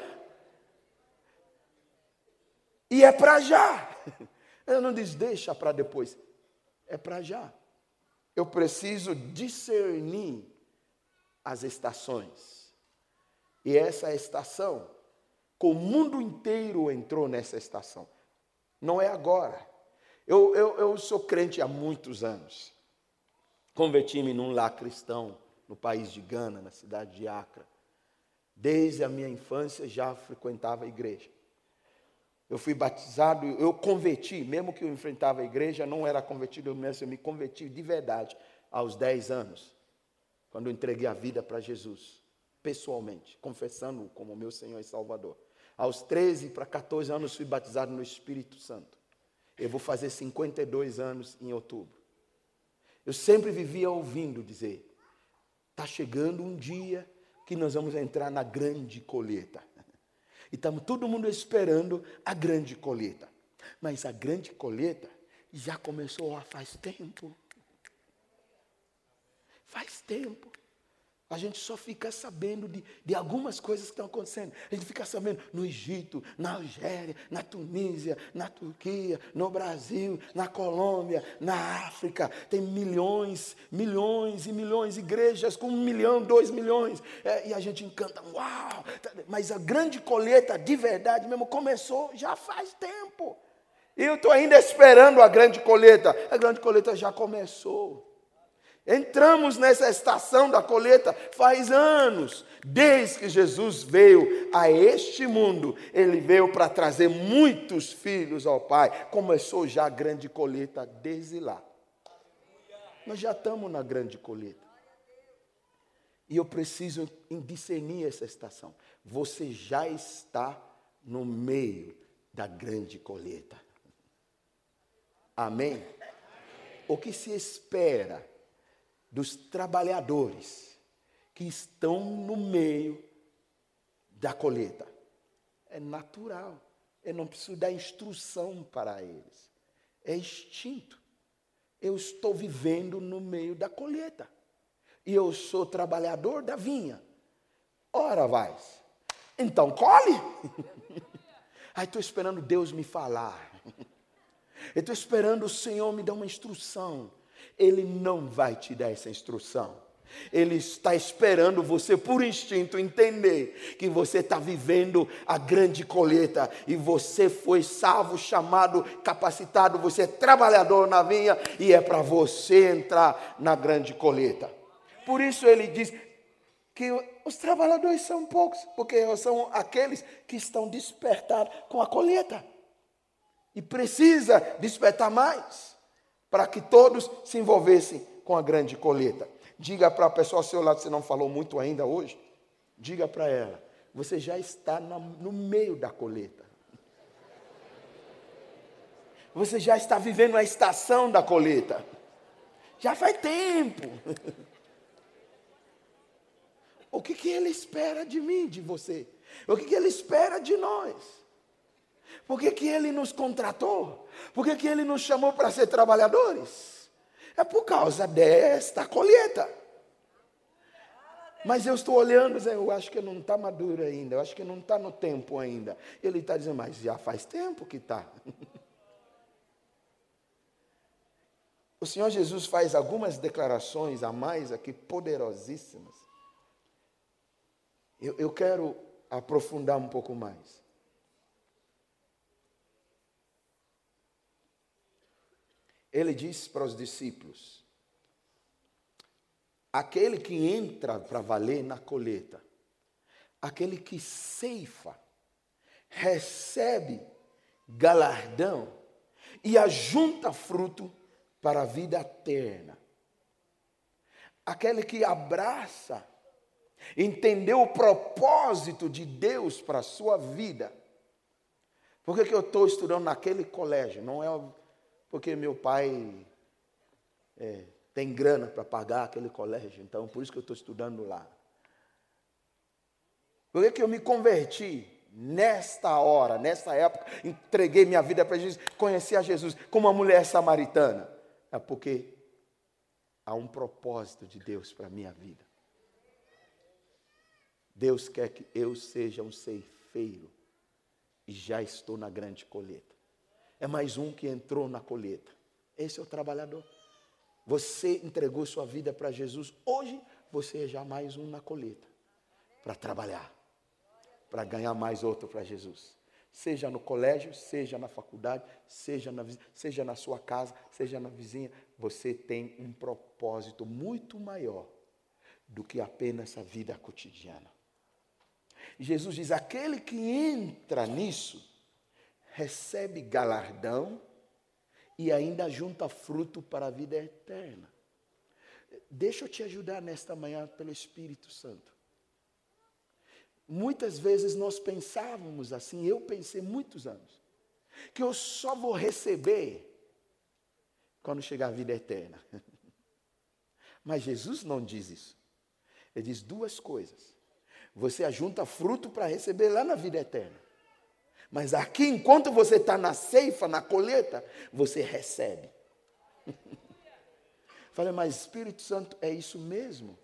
E é para já. Eu não diz, deixa para depois. É para já. Eu preciso discernir as estações. E essa estação, o mundo inteiro entrou nessa estação. Não é agora. Eu, eu, eu sou crente há muitos anos. Converti-me num lar cristão no país de Gana, na cidade de Accra. Desde a minha infância já frequentava a igreja. Eu fui batizado, eu converti, mesmo que eu enfrentava a igreja, não era convertido, eu mesmo eu me converti de verdade aos dez anos, quando eu entreguei a vida para Jesus, pessoalmente, confessando-o como meu Senhor e Salvador. Aos treze para quatorze anos fui batizado no Espírito Santo. Eu vou fazer cinquenta e dois anos em outubro. Eu sempre vivia ouvindo dizer, está chegando um dia que nós vamos entrar na grande colheita. E estamos todo mundo esperando a grande colheita. Mas a grande colheita já começou há faz tempo. Faz tempo. A gente só fica sabendo de, de algumas coisas que estão acontecendo. A gente fica sabendo no Egito, na Algéria, na Tunísia, na Turquia, no Brasil, na Colômbia, na África. Tem milhões, milhões e milhões de igrejas com um milhão, dois milhões. É, e a gente encanta, uau! Mas a grande colheita de verdade mesmo começou já faz tempo. E eu estou ainda esperando a grande colheita. A grande colheita já começou. Entramos nessa estação da colheita faz anos, desde que Jesus veio a este mundo. Ele veio para trazer muitos filhos ao Pai. Começou já a grande colheita desde lá. Nós já estamos na grande colheita. E eu preciso discernir essa estação. Você já está no meio da grande colheita. Amém? O que se espera dos trabalhadores que estão no meio da colheita? É natural. Eu não preciso dar instrução para eles. É instinto. Eu estou vivendo no meio da colheita. e eu sou trabalhador da vinha. Ora vais. Então colhe. Aí estou esperando Deus me falar. Eu estou esperando o Senhor me dar uma instrução. Ele não vai te dar essa instrução. Ele está esperando você, por instinto, entender que você está vivendo a grande colheita. E você foi salvo, chamado, capacitado. Você é trabalhador na vinha e é para você entrar na grande colheita. Por isso ele diz que os trabalhadores são poucos, porque são aqueles que estão despertados com a colheita. E precisa despertar mais, para que todos se envolvessem com a grande colheita. Diga para a pessoa ao seu lado, você não falou muito ainda hoje, diga para ela, você já está no meio da colheita. Você já está vivendo a estação da colheita. Já faz tempo. O que, que ele espera de mim, de você? O que, que ele espera de nós? Por que, que ele nos contratou? Por que, que ele nos chamou para ser trabalhadores? É por causa desta colheita. Mas eu estou olhando, eu acho que não está maduro ainda, eu acho que não está no tempo ainda. Ele está dizendo, mas já faz tempo que está. O Senhor Jesus faz algumas declarações a mais aqui, poderosíssimas. Eu, eu quero aprofundar um pouco mais. Ele diz para os discípulos, aquele que entra para valer na colheita, aquele que ceifa, recebe galardão e ajunta fruto para a vida eterna. Aquele que abraça, entendeu o propósito de Deus para a sua vida. Por que, que eu estou estudando naquele colégio? Não é porque meu pai é, tem grana para pagar aquele colégio, então por isso que eu estou estudando lá. Por que, que eu me converti nesta hora, nesta época, entreguei minha vida para Jesus, conheci a Jesus como uma mulher samaritana? É porque há um propósito de Deus para a minha vida. Deus quer que eu seja um ceifeiro e já estou na grande colheita. É mais um que entrou na colheita. Esse é o trabalhador. Você entregou sua vida para Jesus. Hoje você é já mais um na colheita. Para trabalhar. Para ganhar mais outro para Jesus. Seja no colégio, seja na faculdade, seja na, seja na sua casa, seja na vizinha. Você tem um propósito muito maior do que apenas a vida cotidiana. Jesus diz, aquele que entra nisso, recebe galardão e ainda junta fruto para a vida eterna. Deixa eu te ajudar nesta manhã pelo Espírito Santo. Muitas vezes nós pensávamos assim, eu pensei muitos anos, que eu só vou receber quando chegar a vida eterna. Mas Jesus não diz isso. Ele diz duas coisas. Você ajunta fruto para receber lá na vida eterna. Mas aqui, enquanto você está na ceifa, na colheita, você recebe. Falei, mas Espírito Santo, é isso mesmo?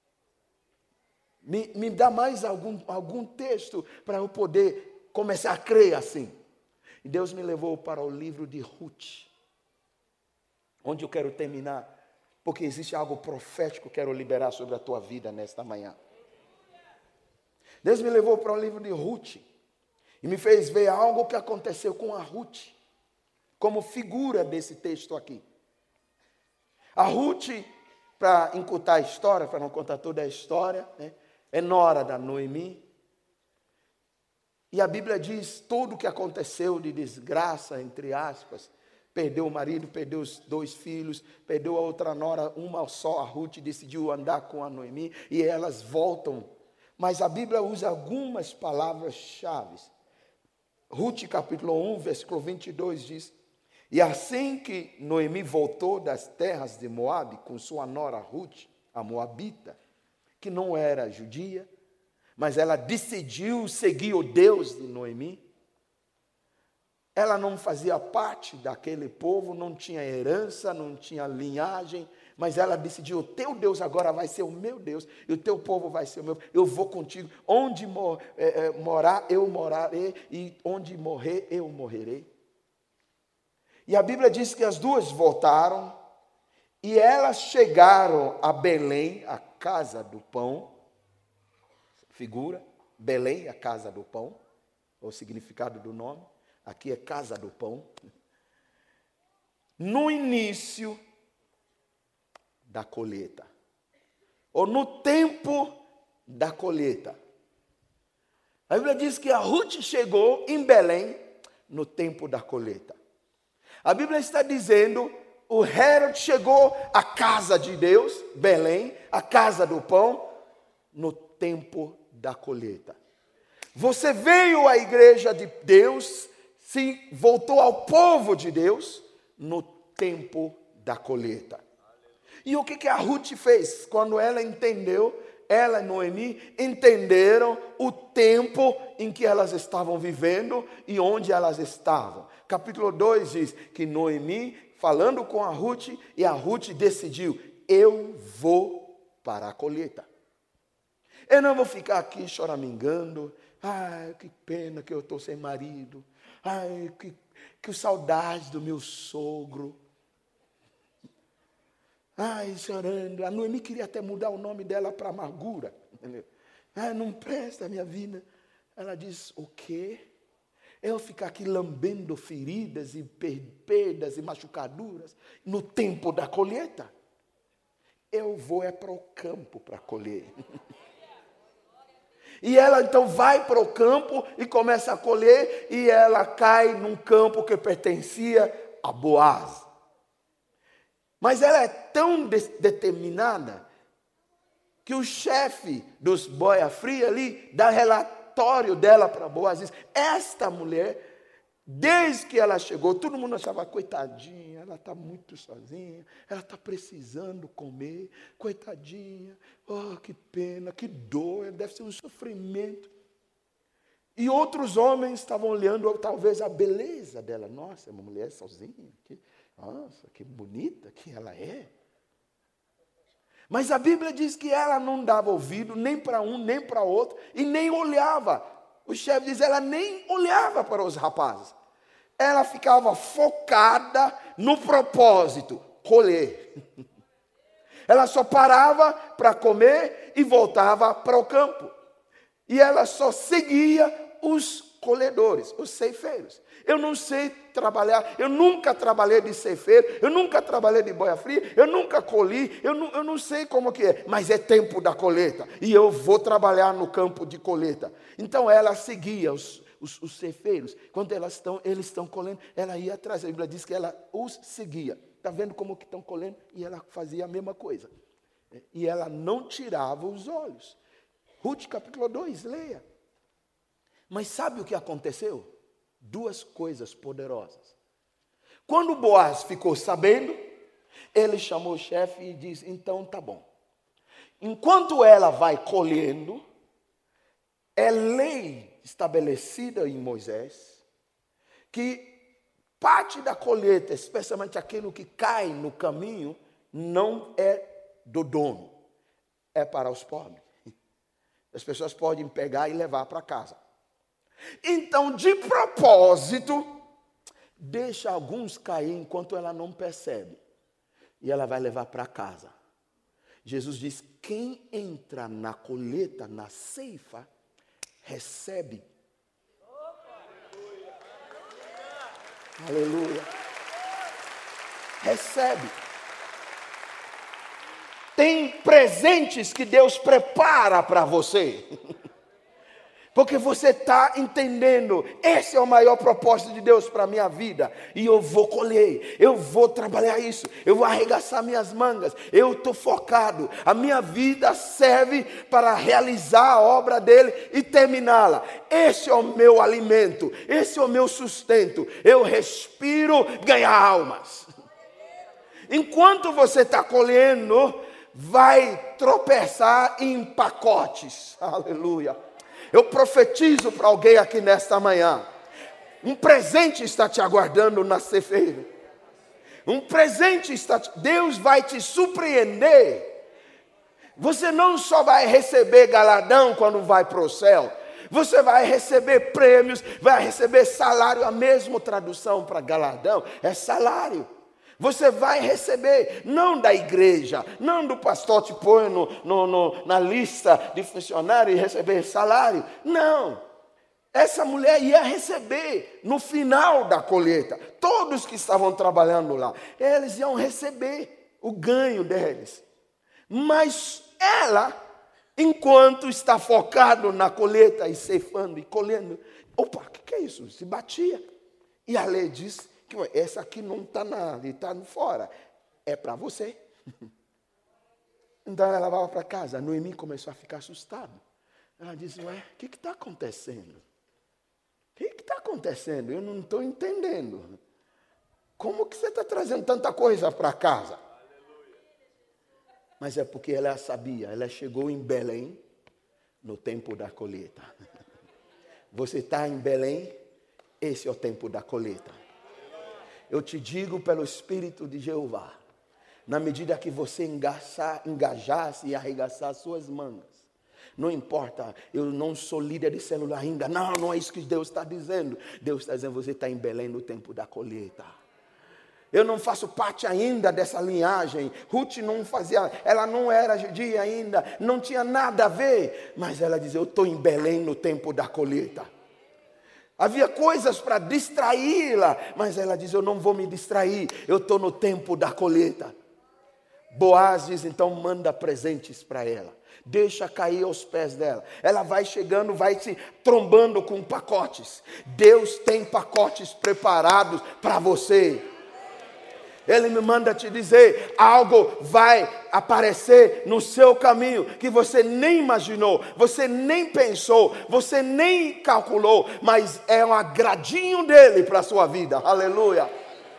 Me, me dá mais algum, algum texto para eu poder começar a crer assim. E Deus me levou para o livro de Ruth, onde eu quero terminar, porque existe algo profético que eu quero liberar sobre a tua vida nesta manhã. Deus me levou para o livro de Ruth e me fez ver algo que aconteceu com a Ruth, como figura desse texto aqui. A Ruth, para encurtar a história, para não contar toda a história, né, é nora da Noemi. E a Bíblia diz tudo o que aconteceu de desgraça, entre aspas. Perdeu o marido, perdeu os dois filhos, perdeu a outra nora, uma só. A Ruth decidiu andar com a Noemi e elas voltam. Mas a Bíblia usa algumas palavras-chave. Ruth, capítulo um, versículo vinte e dois diz, e assim que Noemi voltou das terras de Moabe com sua nora Ruth, a moabita, que não era judia, mas ela decidiu seguir o Deus de Noemi. Ela não fazia parte daquele povo, não tinha herança, não tinha linhagem, Mas ela decidiu, o teu Deus agora vai ser o meu Deus, e o teu povo vai ser o meu. Eu vou contigo, onde mor, é, é, morar, eu morarei, e onde morrer, eu morrerei. E a Bíblia diz que as duas voltaram, e elas chegaram a Belém, a casa do pão, figura, Belém, a casa do pão, o significado do nome, aqui é casa do pão. No início da colheita, ou no tempo da colheita. A Bíblia diz que a Ruth chegou em Belém no tempo da colheita. A Bíblia está dizendo, o Herod chegou à casa de Deus, Belém, a casa do pão, no tempo da colheita. Você veio à igreja de Deus, se voltou ao povo de Deus, no tempo da colheita. E o que, que a Ruth fez? Quando ela entendeu, ela e Noemi entenderam o tempo em que elas estavam vivendo e onde elas estavam. Capítulo dois diz que Noemi, falando com a Ruth, e a Ruth decidiu, eu vou para a colheita. Eu não vou ficar aqui choramingando, ai, que pena que eu estou sem marido, ai, que, que saudade do meu sogro. Ai, chorando. A Noemi queria até mudar o nome dela para amargura. Entendeu? Ai, não presta a minha vida. Ela diz, o quê? Eu ficar aqui lambendo feridas e perdas e machucaduras no tempo da colheita? Eu vou é para o campo para colher. E ela então vai para o campo e começa a colher, e ela cai num campo que pertencia a Boaz. Mas ela é tão de- determinada que o chefe dos boia fria ali dá relatório dela para Boaz. Diz, esta mulher, desde que ela chegou, todo mundo achava, coitadinha, ela está muito sozinha, ela está precisando comer, coitadinha, oh, que pena, que dor, deve ser um sofrimento. E outros homens estavam olhando talvez a beleza dela. Nossa, é uma mulher sozinha, que... Nossa, que bonita que ela é. Mas a Bíblia diz que ela não dava ouvido nem para um, nem para outro, e nem olhava. O chefe diz, ela nem olhava para os rapazes. Ela ficava focada no propósito, colher. Ela só parava para comer e voltava para o campo. E ela só seguia os colhedores, os ceifeiros. Eu não sei trabalhar, eu nunca trabalhei de ceifeiro, eu nunca trabalhei de boia fria, eu nunca colhi, eu não, eu não sei como que é, mas é tempo da colheita, e eu vou trabalhar no campo de colheita. Então ela seguia os, os, os ceifeiros, quando elas estão, eles estão colhendo, ela ia atrás, a Bíblia diz que ela os seguia. Está vendo como que estão colhendo? E ela fazia a mesma coisa. E ela não tirava os olhos. Ruth capítulo dois, leia. Mas sabe o que aconteceu? Duas coisas poderosas. Quando Boaz ficou sabendo, ele chamou o chefe e disse, então tá bom. Enquanto ela vai colhendo, é lei estabelecida em Moisés, que parte da colheita, especialmente aquilo que cai no caminho, não é do dono, é para os pobres. As pessoas podem pegar e levar para casa. Então, de propósito, deixa alguns cair enquanto ela não percebe. E ela vai levar para casa. Jesus diz, quem entra na colheita, na ceifa, recebe. Aleluia. Recebe. Tem presentes que Deus prepara para você. Porque você está entendendo, esse é o maior propósito de Deus para a minha vida. E eu vou colher, eu vou trabalhar isso, eu vou arregaçar minhas mangas. Eu estou focado, a minha vida serve para realizar a obra dele e terminá-la. Esse é o meu alimento, esse é o meu sustento. Eu respiro ganhar almas. Enquanto você está colhendo, vai tropeçar em pacotes. Aleluia. Eu profetizo para alguém aqui nesta manhã. Um presente está te aguardando na ceifeira. Um presente está. Deus vai te surpreender. Você não só vai receber galardão quando vai para o céu. Você vai receber prêmios, vai receber salário. A mesma tradução para galardão é salário. Você vai receber, não da igreja, não do pastor te põe no, no, no, na lista de funcionários e receber salário. Não. Essa mulher ia receber no final da colheita. Todos que estavam trabalhando lá, eles iam receber o ganho deles. Mas ela, enquanto está focado na colheita e ceifando e colhendo, opa, o que, que é isso? Se batia. E a lei disse que essa aqui não está nada, está fora. É para você. Então ela vai para casa. Noemi começou a ficar assustada. Ela disse, ué, o que está acontecendo? O que está acontecendo? Eu não estou entendendo. Como que você está trazendo tanta coisa para casa? Mas é porque ela sabia, ela chegou em Belém no tempo da colheita. Você está em Belém, esse é o tempo da colheita. Eu te digo pelo Espírito de Jeová, na medida que você engajar, engajasse e arregaçar suas mangas, não importa, eu não sou líder de célula ainda, não, não é isso que Deus está dizendo. Deus está dizendo, você está em Belém no tempo da colheita. Eu não faço parte ainda dessa linhagem. Ruth não fazia, ela não era judia ainda, não tinha nada a ver. Mas ela dizia, eu estou em Belém no tempo da colheita. Havia coisas para distraí-la, mas ela diz, eu não vou me distrair, eu estou no tempo da colheita. Boaz diz, então manda presentes para ela. Deixa cair aos pés dela. Ela vai chegando, vai se trombando com pacotes. Deus tem pacotes preparados para você. Ele me manda te dizer, algo vai aparecer no seu caminho que você nem imaginou, você nem pensou, você nem calculou, mas é um agradinho dele para a sua vida. Aleluia.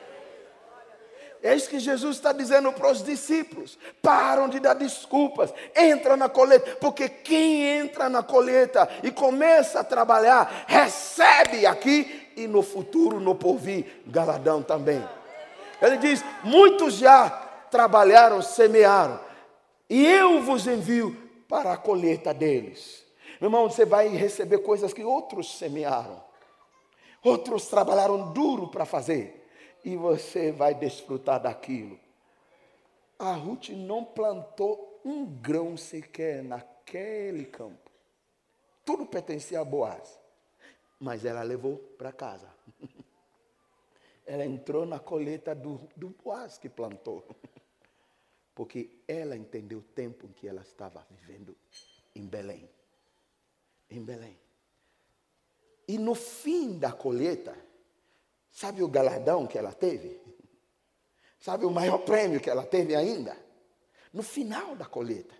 É isso que Jesus está dizendo para os discípulos. Param de dar desculpas. Entra na colheita. Porque quem entra na colheita e começa a trabalhar, recebe aqui e no futuro, no porvir, galardão também. Ele diz, muitos já trabalharam, semearam. E eu vos envio para a colheita deles. Meu irmão, você vai receber coisas que outros semearam. Outros trabalharam duro para fazer. E você vai desfrutar daquilo. A Ruth não plantou um grão sequer naquele campo. Tudo pertencia a Boaz. Mas ela levou para casa. Ela entrou na colheita do, do Boaz que plantou. Porque ela entendeu o tempo em que ela estava vivendo em Belém. Em Belém. E no fim da colheita, sabe o galardão que ela teve? Sabe o maior prêmio que ela teve ainda? No final da colheita.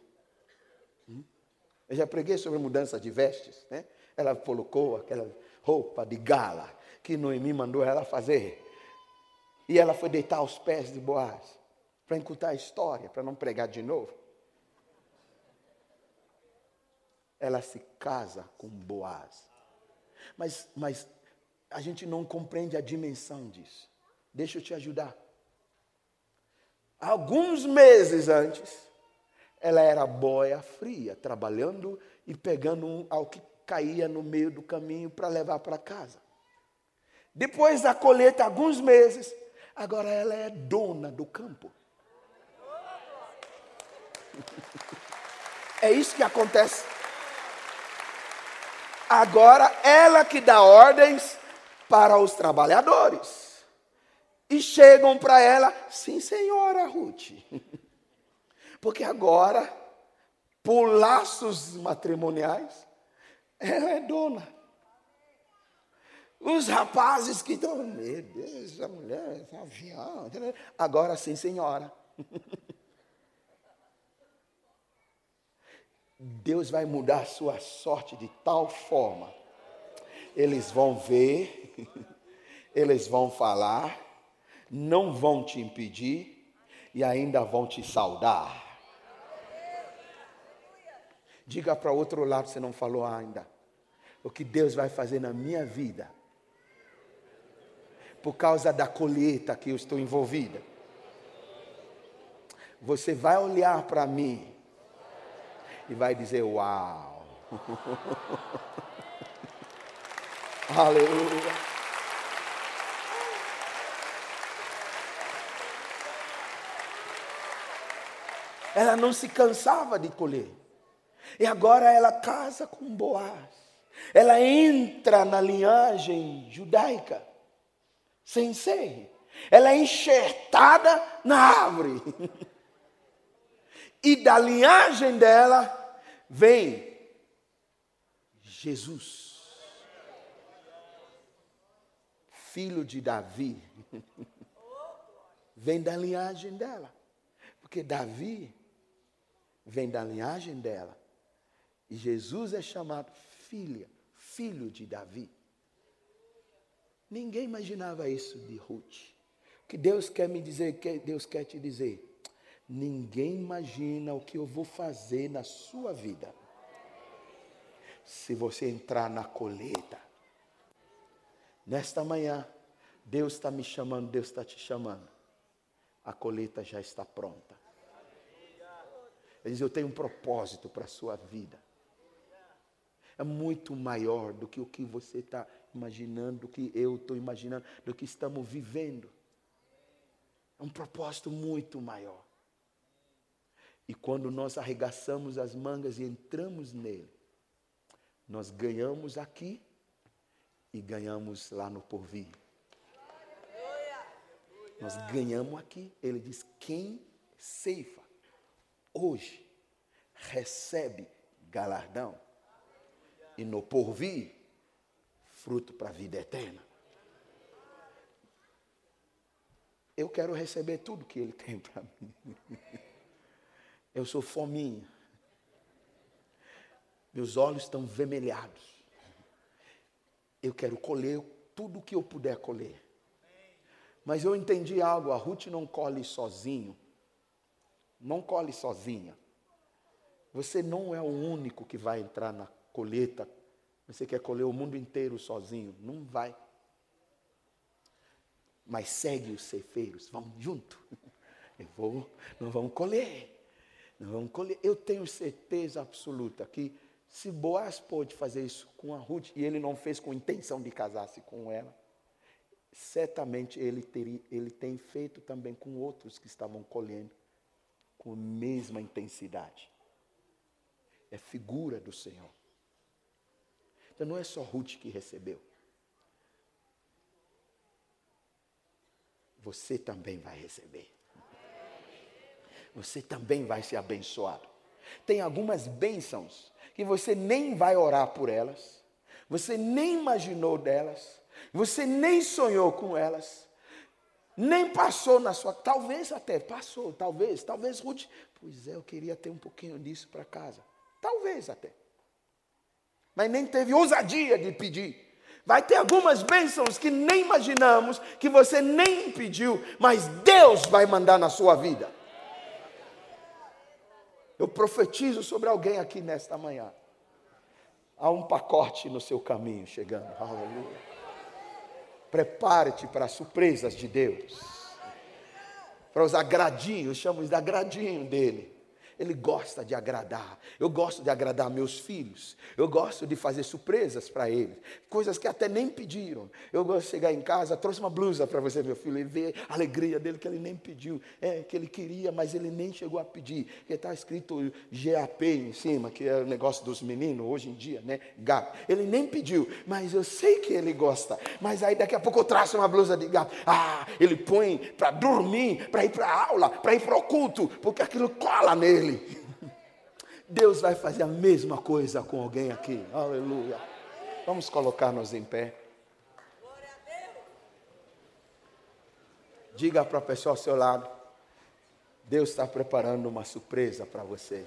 Eu já preguei sobre mudança de vestes, né? Ela colocou aquela roupa de gala que Noemi mandou ela fazer. E ela foi deitar aos pés de Boaz para encurtar a história, para não pregar de novo. Ela se casa com Boaz. Mas, mas a gente não compreende a dimensão disso. Deixa eu te ajudar. Alguns meses antes, ela era boia fria, trabalhando e pegando um, ao que caía no meio do caminho para levar para casa. Depois da colheita, alguns meses, agora ela é dona do campo. É isso que acontece. Agora ela que dá ordens para os trabalhadores. E chegam para ela, sim senhora Ruth. Porque agora, por laços matrimoniais, ela é dona. Os rapazes que estão, meu Deus, essa mulher, essa avião. Agora sim senhora. Deus vai mudar a sua sorte de tal forma. Eles vão ver, eles vão falar, não vão te impedir e ainda vão te saudar. Diga para o outro lado, você não falou ainda. O que Deus vai fazer na minha vida. Por causa da colheita que eu estou envolvida. você vai olhar para mim e vai dizer: uau! Aleluia! Ela não se cansava de colher. E agora ela casa com Boaz. Ela entra na linhagem judaica, sem ser. Ela é enxertada na árvore. E da linhagem dela vem Jesus, filho de Davi. Vem da linhagem dela. Porque Davi vem da linhagem dela. E Jesus é chamado filha, filho de Davi. Ninguém imaginava isso de Ruth. O que Deus quer me dizer, que Deus quer te dizer. Ninguém imagina o que eu vou fazer na sua vida. Se você entrar na colheita. Nesta manhã, Deus está me chamando, Deus está te chamando. A colheita já está pronta. Ele diz: eu tenho um propósito para a sua vida. É muito maior do que o que você está imaginando, do que eu estou imaginando, do que estamos vivendo. É um propósito muito maior. E quando nós arregaçamos as mangas e entramos nele, nós ganhamos aqui e ganhamos lá no porvir. Nós ganhamos aqui. Ele diz: quem ceifa hoje recebe galardão. E no porvir, fruto para a vida eterna. Eu quero receber tudo que Ele tem para mim. Eu sou fominha. Meus olhos estão vermelhados. Eu quero colher tudo o que eu puder colher. Mas eu entendi algo, a Ruth não colhe sozinho. Não colhe sozinha. Você não é o único que vai entrar na colheita. Você quer colher o mundo inteiro sozinho? Não vai. Mas segue os ceifeiros, vamos junto. Eu vou, nós vamos colher. Nós vamos colher. Eu tenho certeza absoluta que se Boaz pôde fazer isso com a Ruth, e ele não fez com intenção de casar-se com ela, certamente ele, teria, ele tem feito também com outros que estavam colhendo com a mesma intensidade. É figura do Senhor. Então não é só Ruth que recebeu. Você também vai receber. Você também vai ser abençoado. Tem algumas bênçãos que você nem vai orar por elas. Você nem imaginou delas. Você nem sonhou com elas. Nem passou na sua... Talvez até passou, talvez. Talvez Ruth... Pois é, eu queria ter um pouquinho disso para casa. Talvez até. Mas nem teve ousadia de pedir. Vai ter algumas bênçãos que nem imaginamos, que você nem pediu, mas Deus vai mandar na sua vida. Eu profetizo sobre alguém aqui nesta manhã. Há um pacote no seu caminho chegando. Aleluia. Prepare-te para as surpresas de Deus. Para os agradinhos, chamamos de agradinho dele. Ele gosta de agradar. Eu gosto de agradar meus filhos. Eu gosto de fazer surpresas para eles. Coisas que até nem pediram. Eu gosto de chegar em casa, trouxe uma blusa para você, meu filho. Ele vê a alegria dele que ele nem pediu. É, que ele queria, mas ele nem chegou a pedir. Porque está escrito G A P em cima, que é o negócio dos meninos hoje em dia, né? G A P. Ele nem pediu, mas eu sei que ele gosta. Mas aí daqui a pouco eu traço uma blusa de G A P. Ah, ele põe para dormir, para ir para a aula, para ir para o culto, porque aquilo cola nele. Deus vai fazer a mesma coisa com alguém aqui. Aleluia. Vamos colocar-nos em pé. Diga para a pessoa ao seu lado: Deus está preparando uma surpresa para você.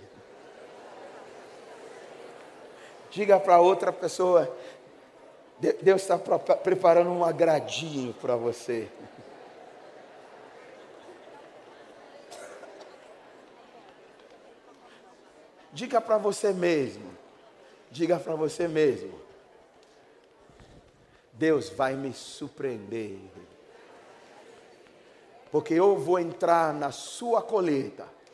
Diga para outra pessoa: Deus está preparando um agradinho para você. Diga para você mesmo, diga para você mesmo: Deus vai me surpreender, porque eu vou entrar na sua colheita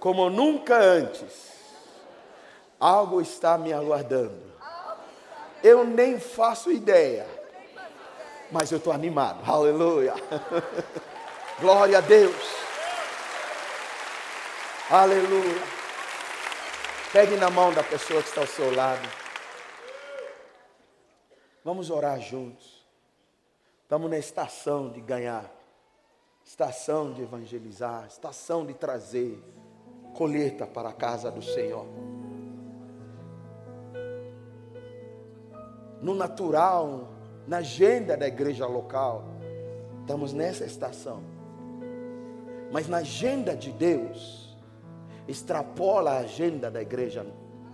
como nunca antes, algo está me aguardando. Eu nem faço ideia, mas eu estou animado. Aleluia. Glória a Deus. Aleluia. Pegue na mão da pessoa que está ao seu lado. Vamos orar juntos. Estamos na estação de ganhar, estação de evangelizar, estação de trazer colheita para a casa do Senhor. No natural, na agenda da igreja local, estamos nessa estação. Mas na agenda de Deus, extrapola a agenda da igreja.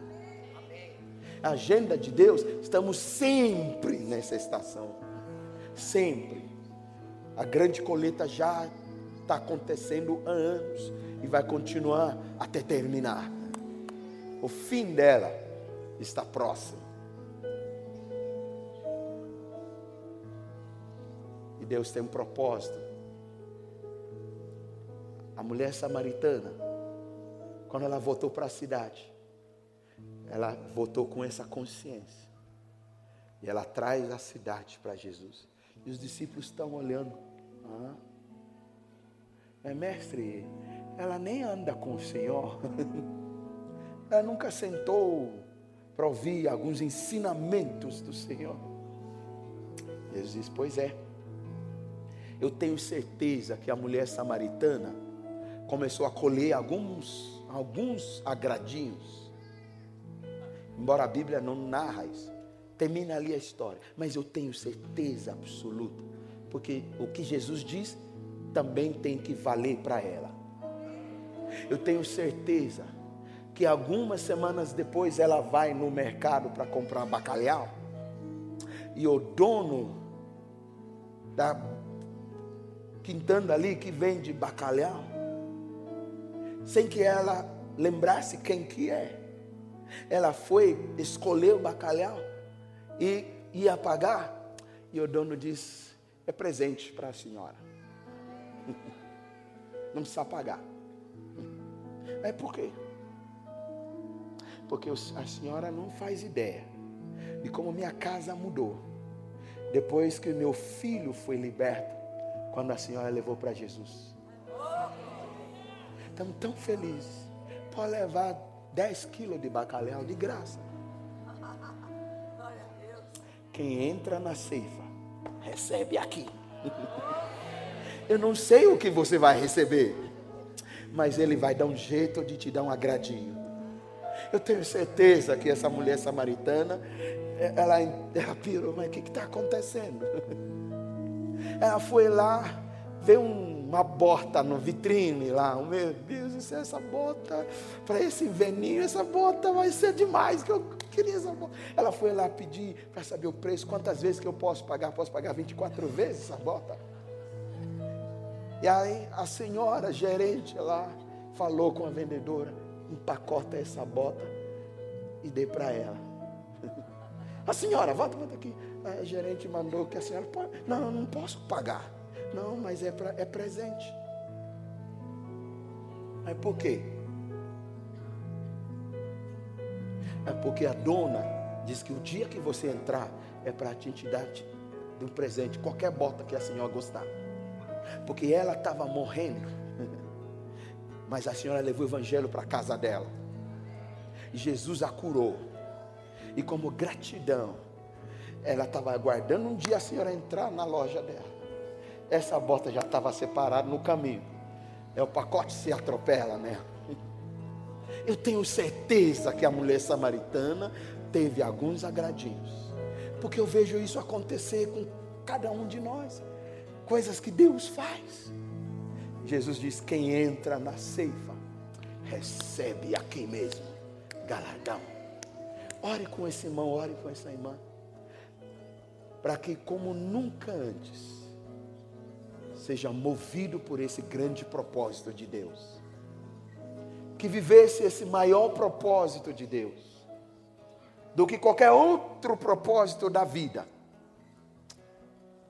A agenda de Deus, estamos sempre nessa estação. Sempre. A grande colheita já está acontecendo há anos e vai continuar até terminar. O fim dela está próximo. E Deus tem um propósito. A mulher samaritana, quando ela voltou para a cidade, ela voltou com essa consciência. E ela traz a cidade para Jesus. E os discípulos estão olhando. Ah, mas mestre, ela nem anda com o Senhor. Ela nunca sentou para ouvir alguns ensinamentos do Senhor. Jesus diz, pois é. Eu tenho certeza que a mulher samaritana começou a colher alguns, alguns agradinhos. Embora a Bíblia não narra isso. Termina ali a história. Mas eu tenho certeza absoluta. Porque o que Jesus diz também tem que valer para ela. Eu tenho certeza que algumas semanas depois ela vai no mercado para comprar bacalhau. E o dono da quintanda ali que vende bacalhau, sem que ela lembrasse quem que é, ela foi escolher o bacalhau e ia pagar, e o dono disse, é presente para a senhora, não precisa pagar. É por quê? Porque a senhora não faz ideia de como minha casa mudou depois que meu filho foi liberto, quando a senhora levou para Jesus. Estamos tão felizes. Pode levar dez quilos de bacalhau de graça. Quem entra na ceifa, recebe aqui. Eu não sei o que você vai receber, mas ele vai dar um jeito de te dar um agradinho. Eu tenho certeza que essa mulher samaritana, ela, ela pirou, mas o que está acontecendo? Ela foi lá, ver uma bota no vitrine lá, meu Deus, essa bota, para esse inverninho, essa bota vai ser demais, que eu queria essa bota. Ela foi lá pedir para saber o preço, quantas vezes que eu posso pagar, posso pagar vinte e quatro vezes essa bota. E aí a senhora gerente lá, falou com a vendedora, empacota essa bota e dê para ela. A senhora, volta, volta aqui. A gerente mandou que a senhora pode. Não, eu não posso pagar. Não, mas é, pra, é presente. Mas por quê? É porque a dona diz que o dia que você entrar é para te dar de um presente, qualquer bota que a senhora gostar. Porque ela estava morrendo. Mas a senhora levou o evangelho para a casa dela. E Jesus a curou. E como gratidão, ela estava aguardando um dia a senhora entrar na loja dela. Essa bota já estava separada no caminho. É o pacote se atropela, né? Eu tenho certeza que a mulher samaritana teve alguns agradinhos. Porque eu vejo isso acontecer com cada um de nós. Coisas que Deus faz. Jesus diz, quem entra na ceifa, recebe aqui mesmo galardão. Ore com esse irmão, ore com essa irmã. Para que como nunca antes, seja movido por esse grande propósito de Deus. Que vivesse esse maior propósito de Deus. Do que qualquer outro propósito da vida.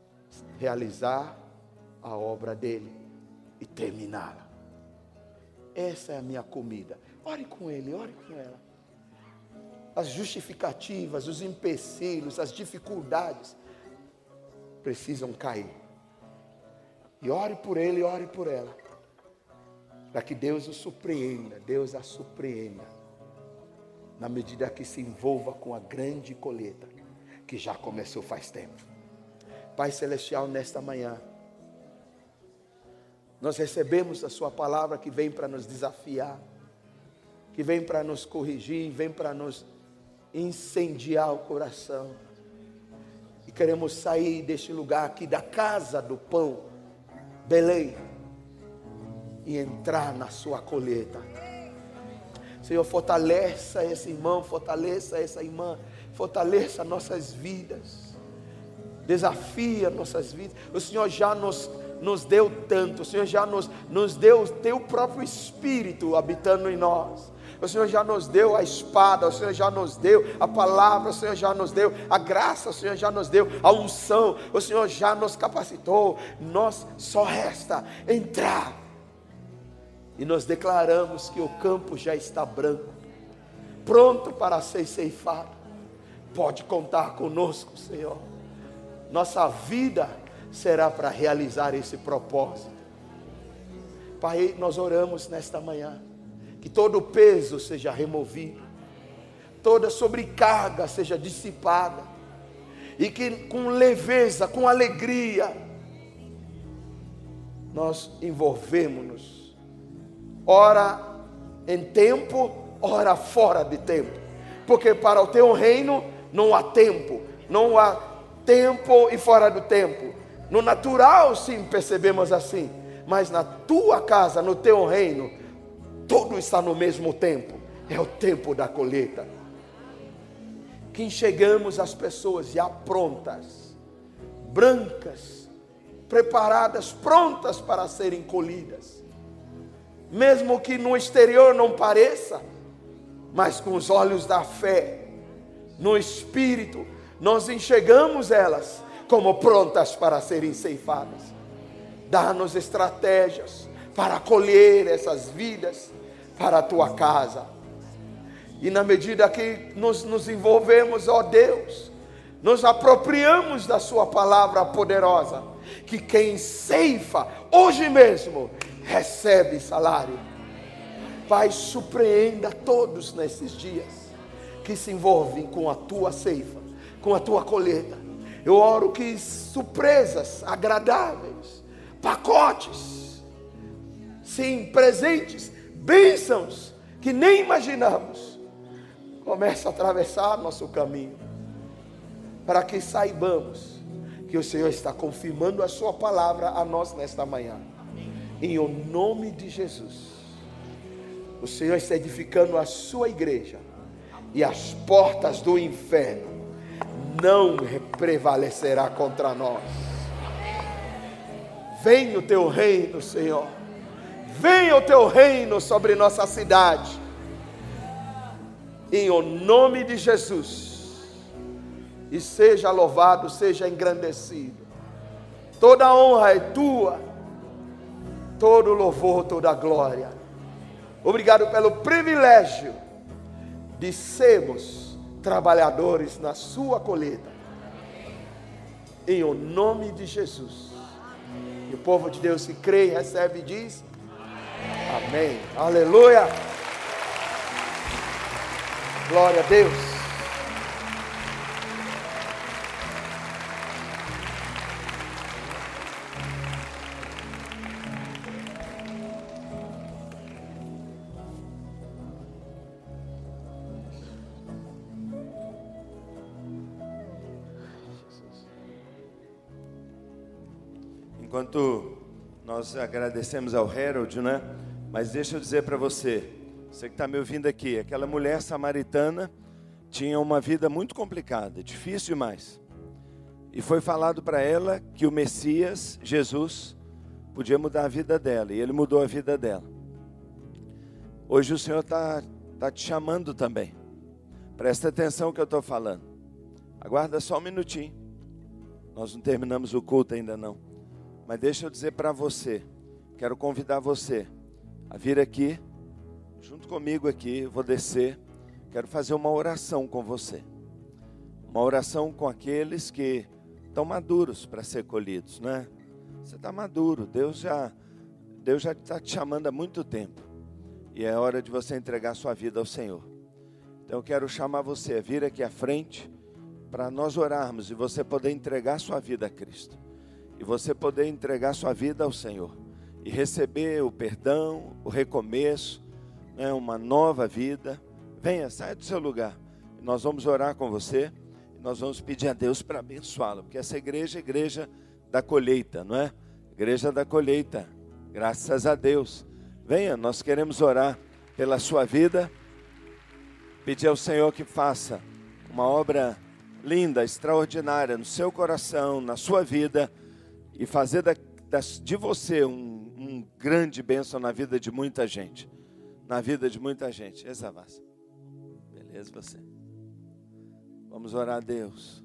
Realizar a obra dele e terminá-la. essa é a minha comida. Ore com ele, ore com ela. As justificativas, os empecilhos, as dificuldades precisam cair. E ore por ele, ore por ela. Para que Deus o surpreenda, Deus a surpreenda. Na medida que se envolva com a grande colheita, que já começou faz tempo. Pai Celestial, nesta manhã, nós recebemos a sua palavra que vem para nos desafiar, que vem para nos corrigir, vem para nos incendiar o coração. E queremos sair deste lugar aqui, da casa do pão, Belém, e entrar na sua colheita. Senhor, fortaleça esse irmão, fortaleça essa irmã, fortaleça nossas vidas, desafia nossas vidas. O Senhor já nos, nos deu tanto, o Senhor já nos, nos deu o teu próprio Espírito habitando em nós. O Senhor já nos deu a espada, o Senhor já nos deu a palavra, o Senhor já nos deu a graça, o Senhor já nos deu a unção, o Senhor já nos capacitou. Nós só resta entrar. E nós declaramos que o campo já está branco, pronto para ser ceifado. Pode contar conosco, Senhor. Nossa vida será para realizar esse propósito. Pai, nós oramos nesta manhã, que todo peso seja removido, toda sobrecarga seja dissipada, e que com leveza, com alegria, nós envolvemos-nos, ora em tempo, ora fora de tempo, porque para o teu reino não há tempo, não há tempo e fora do tempo. No natural sim percebemos assim, mas na tua casa, no teu reino, tudo está no mesmo tempo. É o tempo da colheita, que enxergamos as pessoas já prontas, brancas, preparadas, prontas para serem colhidas, mesmo que no exterior não pareça, mas com os olhos da fé, no Espírito, nós enxergamos elas como prontas para serem ceifadas. Dá-nos estratégias para colher essas vidas para a tua casa. E na medida que nos, nos envolvemos, ó Deus, nos apropriamos da sua palavra poderosa, que quem ceifa hoje mesmo recebe salário. Pai, surpreenda todos nesses dias que se envolvem com a tua ceifa, com a tua colheita. Eu oro que surpresas agradáveis, pacotes, sim, presentes, bênçãos que nem imaginamos, comece a atravessar nosso caminho, para que saibamos que o Senhor está confirmando a sua palavra a nós nesta manhã. Em o nome de Jesus, o Senhor está edificando a sua igreja, e as portas do inferno não prevalecerá contra nós. Venha o teu reino, Senhor. Venha o teu reino sobre nossa cidade. Em o nome de Jesus. E seja louvado, seja engrandecido. Toda a honra é tua. Todo louvor, toda glória. Obrigado pelo privilégio de sermos trabalhadores na sua colheita. Em o nome de Jesus. E o povo de Deus que crê e recebe diz: amém. Aleluia. Glória a Deus. Enquanto nós agradecemos ao Harold, né? Mas deixa eu dizer para você, você que está me ouvindo aqui, aquela mulher samaritana tinha uma vida muito complicada, difícil demais. E foi falado para ela que o Messias, Jesus, podia mudar a vida dela, e ele mudou a vida dela. Hoje o Senhor está tá te chamando também. Presta atenção no que eu estou falando. Aguarda só um minutinho. Nós não terminamos o culto ainda não. Mas deixa eu dizer para você, quero convidar você a vir aqui junto comigo aqui, eu vou descer, quero fazer uma oração com você. Uma oração com aqueles que estão maduros para ser colhidos, né? Você está maduro, Deus já Deus já está te chamando há muito tempo. E é hora de você entregar sua vida ao Senhor. Então eu quero chamar você a vir aqui à frente para nós orarmos e você poder entregar sua vida a Cristo. E você poder entregar sua vida ao Senhor. E receber o perdão, o recomeço, né, uma nova vida. Venha, saia do seu lugar. Nós vamos orar com você. E nós vamos pedir a Deus para abençoá-lo. Porque essa igreja é a igreja da colheita, não é? Igreja da colheita. Graças a Deus. Venha, nós queremos orar pela sua vida. Pedir ao Senhor que faça uma obra linda, extraordinária no seu coração, na sua vida. E fazer da, da, de você um, um grande bênção na vida de muita gente. Na vida de muita gente. Exavassa. Beleza, você. Vamos orar a Deus.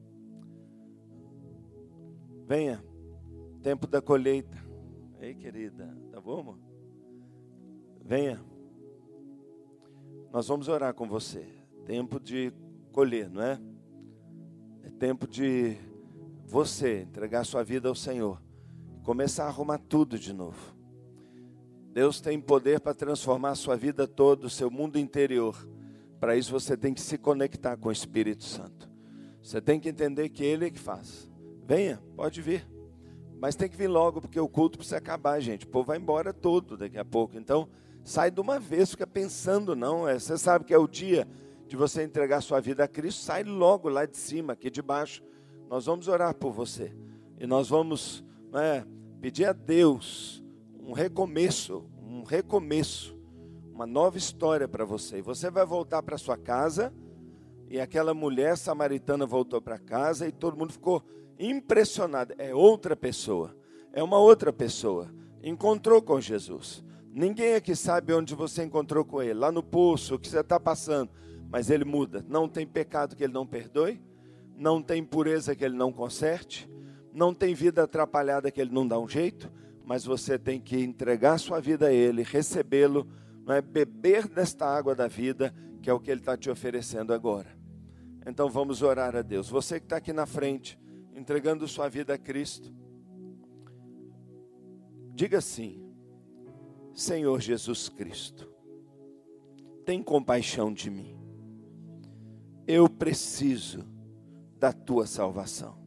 Venha. Tempo da colheita. Ei, querida. Tá bom, amor? Venha. Nós vamos orar com você. Tempo de colher, não é? É tempo de você entregar sua vida ao Senhor. Começar a arrumar tudo de novo. Deus tem poder para transformar a sua vida toda, o seu mundo interior. Para isso você tem que se conectar com o Espírito Santo. Você tem que entender que Ele é que faz. Venha, pode vir. Mas tem que vir logo, porque o culto precisa acabar, gente. O povo vai embora todo daqui a pouco. Então, sai de uma vez, fica pensando, não. É, você sabe que é o dia de você entregar sua vida a Cristo. Sai logo lá de cima, aqui de baixo. Nós vamos orar por você. E nós vamos, né, pedir a Deus um recomeço, um recomeço. Uma nova história para você. E você vai voltar para sua casa. E aquela mulher samaritana voltou para casa e todo mundo ficou impressionado. É outra pessoa. É uma outra pessoa. Encontrou com Jesus. Ninguém aqui sabe onde você encontrou com Ele. Lá no poço, o que você está passando. Mas Ele muda. Não tem pecado que Ele não perdoe. Não tem impureza que Ele não conserte. Não tem vida atrapalhada que Ele não dá um jeito. Mas você tem que entregar sua vida a Ele, recebê-lo, não é? Beber desta água da vida, que é o que Ele está te oferecendo agora. Então vamos orar a Deus. Você que está aqui na frente, entregando sua vida a Cristo, diga assim: Senhor Jesus Cristo, tem compaixão de mim. Eu preciso da tua salvação.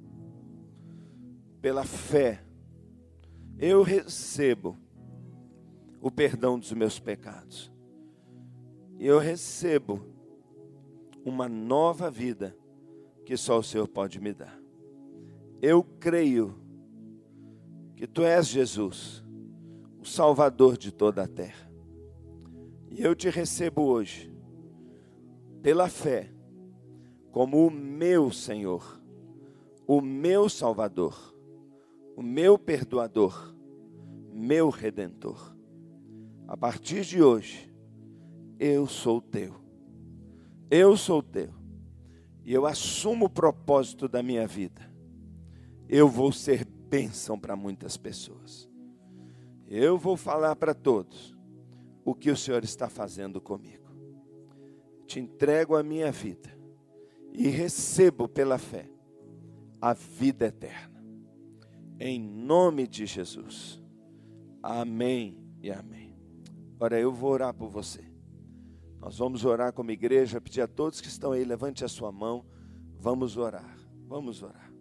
Pela fé, eu recebo o perdão dos meus pecados. E eu recebo uma nova vida que só o Senhor pode me dar. Eu creio que Tu és Jesus, o Salvador de toda a terra. E eu te recebo hoje, pela fé, como o meu Senhor, o meu Salvador, o meu perdoador, meu Redentor. A partir de hoje, eu sou teu. Eu sou teu. E eu assumo o propósito da minha vida. Eu vou ser bênção para muitas pessoas. Eu vou falar para todos o que o Senhor está fazendo comigo. Te entrego a minha vida e recebo pela fé a vida eterna. Em nome de Jesus. Amém e amém. Agora eu vou orar por você. Nós vamos orar como igreja, pedir a todos que estão aí, levante a sua mão. Vamos orar, vamos orar.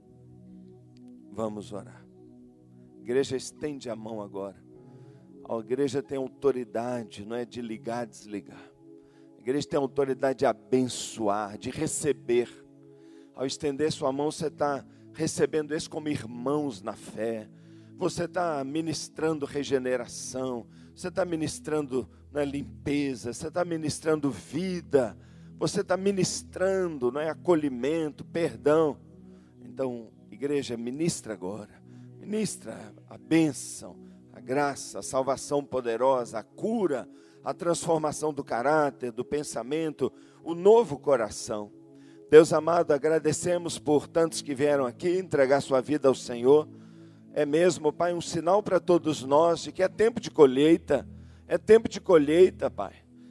Vamos orar. Igreja, estende a mão agora. A igreja tem autoridade, não é de ligar, desligar. A igreja tem autoridade de abençoar, de receber. Ao estender sua mão, você está recebendo isso como irmãos na fé. Você está ministrando regeneração. Você está ministrando, né, limpeza. Você está ministrando vida. Você está ministrando, né, acolhimento, perdão. Então, igreja, ministra agora. Ministra a bênção, a graça, a salvação poderosa, a cura, a transformação do caráter, do pensamento, o novo coração. Deus amado, agradecemos por tantos que vieram aqui entregar sua vida ao Senhor. É mesmo, Pai, um sinal para todos nós de que é tempo de colheita. É tempo de colheita, Pai.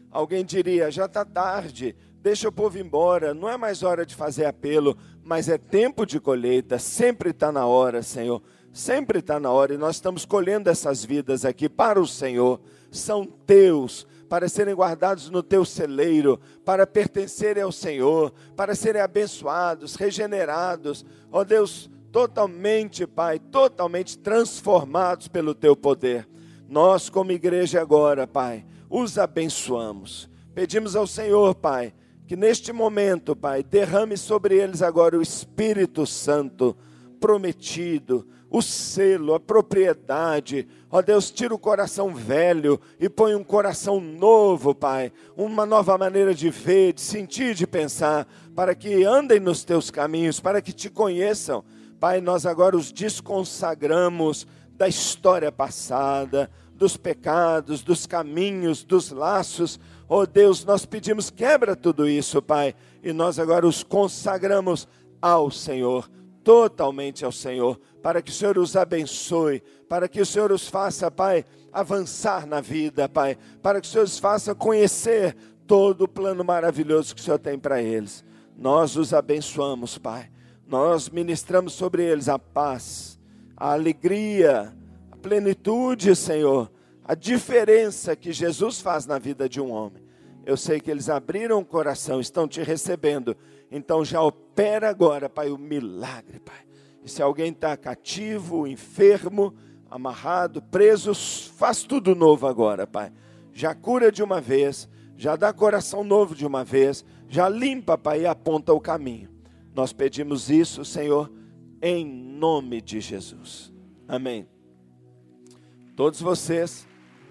Alguém diria, já está tarde, deixa o povo ir embora, não é mais hora de fazer apelo, mas é tempo de colheita, sempre está na hora, Senhor, sempre está na hora, e nós estamos colhendo essas vidas aqui para o Senhor, são teus, para serem guardados no teu celeiro, para pertencerem ao Senhor, para serem abençoados, regenerados, ó Deus, totalmente, Pai, totalmente transformados pelo teu poder. Nós, como igreja agora, Pai, os abençoamos. Pedimos ao Senhor, Pai, que neste momento, Pai, derrame sobre eles agora o Espírito Santo prometido, o selo, a propriedade. Ó Deus, tira o coração velho e põe um coração novo, Pai. Uma nova maneira de ver, de sentir, de pensar, para que andem nos teus caminhos, para que te conheçam. Pai, nós agora os desconsagramos da história passada, dos pecados, dos caminhos, dos laços. Ó Deus, nós pedimos, quebra tudo isso, Pai, e nós agora os consagramos ao Senhor, totalmente ao Senhor, para que o Senhor os abençoe, para que o Senhor os faça, Pai, avançar na vida, Pai, para que o Senhor os faça conhecer todo o plano maravilhoso que o Senhor tem para eles. Nós os abençoamos, Pai, nós ministramos sobre eles a paz, a alegria, a plenitude, Senhor, a diferença que Jesus faz na vida de um homem. Eu sei que eles abriram o coração, estão te recebendo, então já opera agora, Pai, o milagre, Pai. E se alguém está cativo, enfermo, amarrado, preso, faz tudo novo agora, Pai. Já cura de uma vez, já dá coração novo de uma vez, já limpa, Pai, e aponta o caminho. Nós pedimos isso, Senhor, em nome de Jesus. Amém. Todos vocês,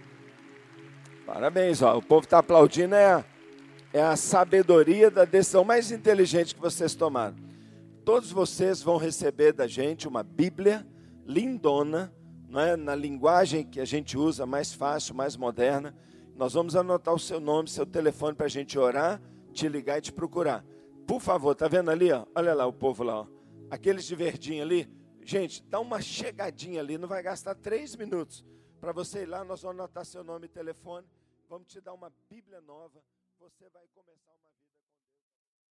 parabéns, ó, o povo está aplaudindo, é a, é a sabedoria da decisão mais inteligente que vocês tomaram. Todos vocês vão receber da gente uma Bíblia lindona, não é? Na linguagem que a gente usa, mais fácil, mais moderna. Nós vamos anotar o seu nome, seu telefone para a gente orar, te ligar e te procurar. Por favor, tá vendo ali? Ó? Olha lá o povo lá, ó. Aqueles de verdinho ali. Gente, dá uma chegadinha ali, não vai gastar três minutos. Para você ir lá, nós vamos anotar seu nome e telefone. Vamos te dar uma Bíblia nova. Você vai começar uma vida.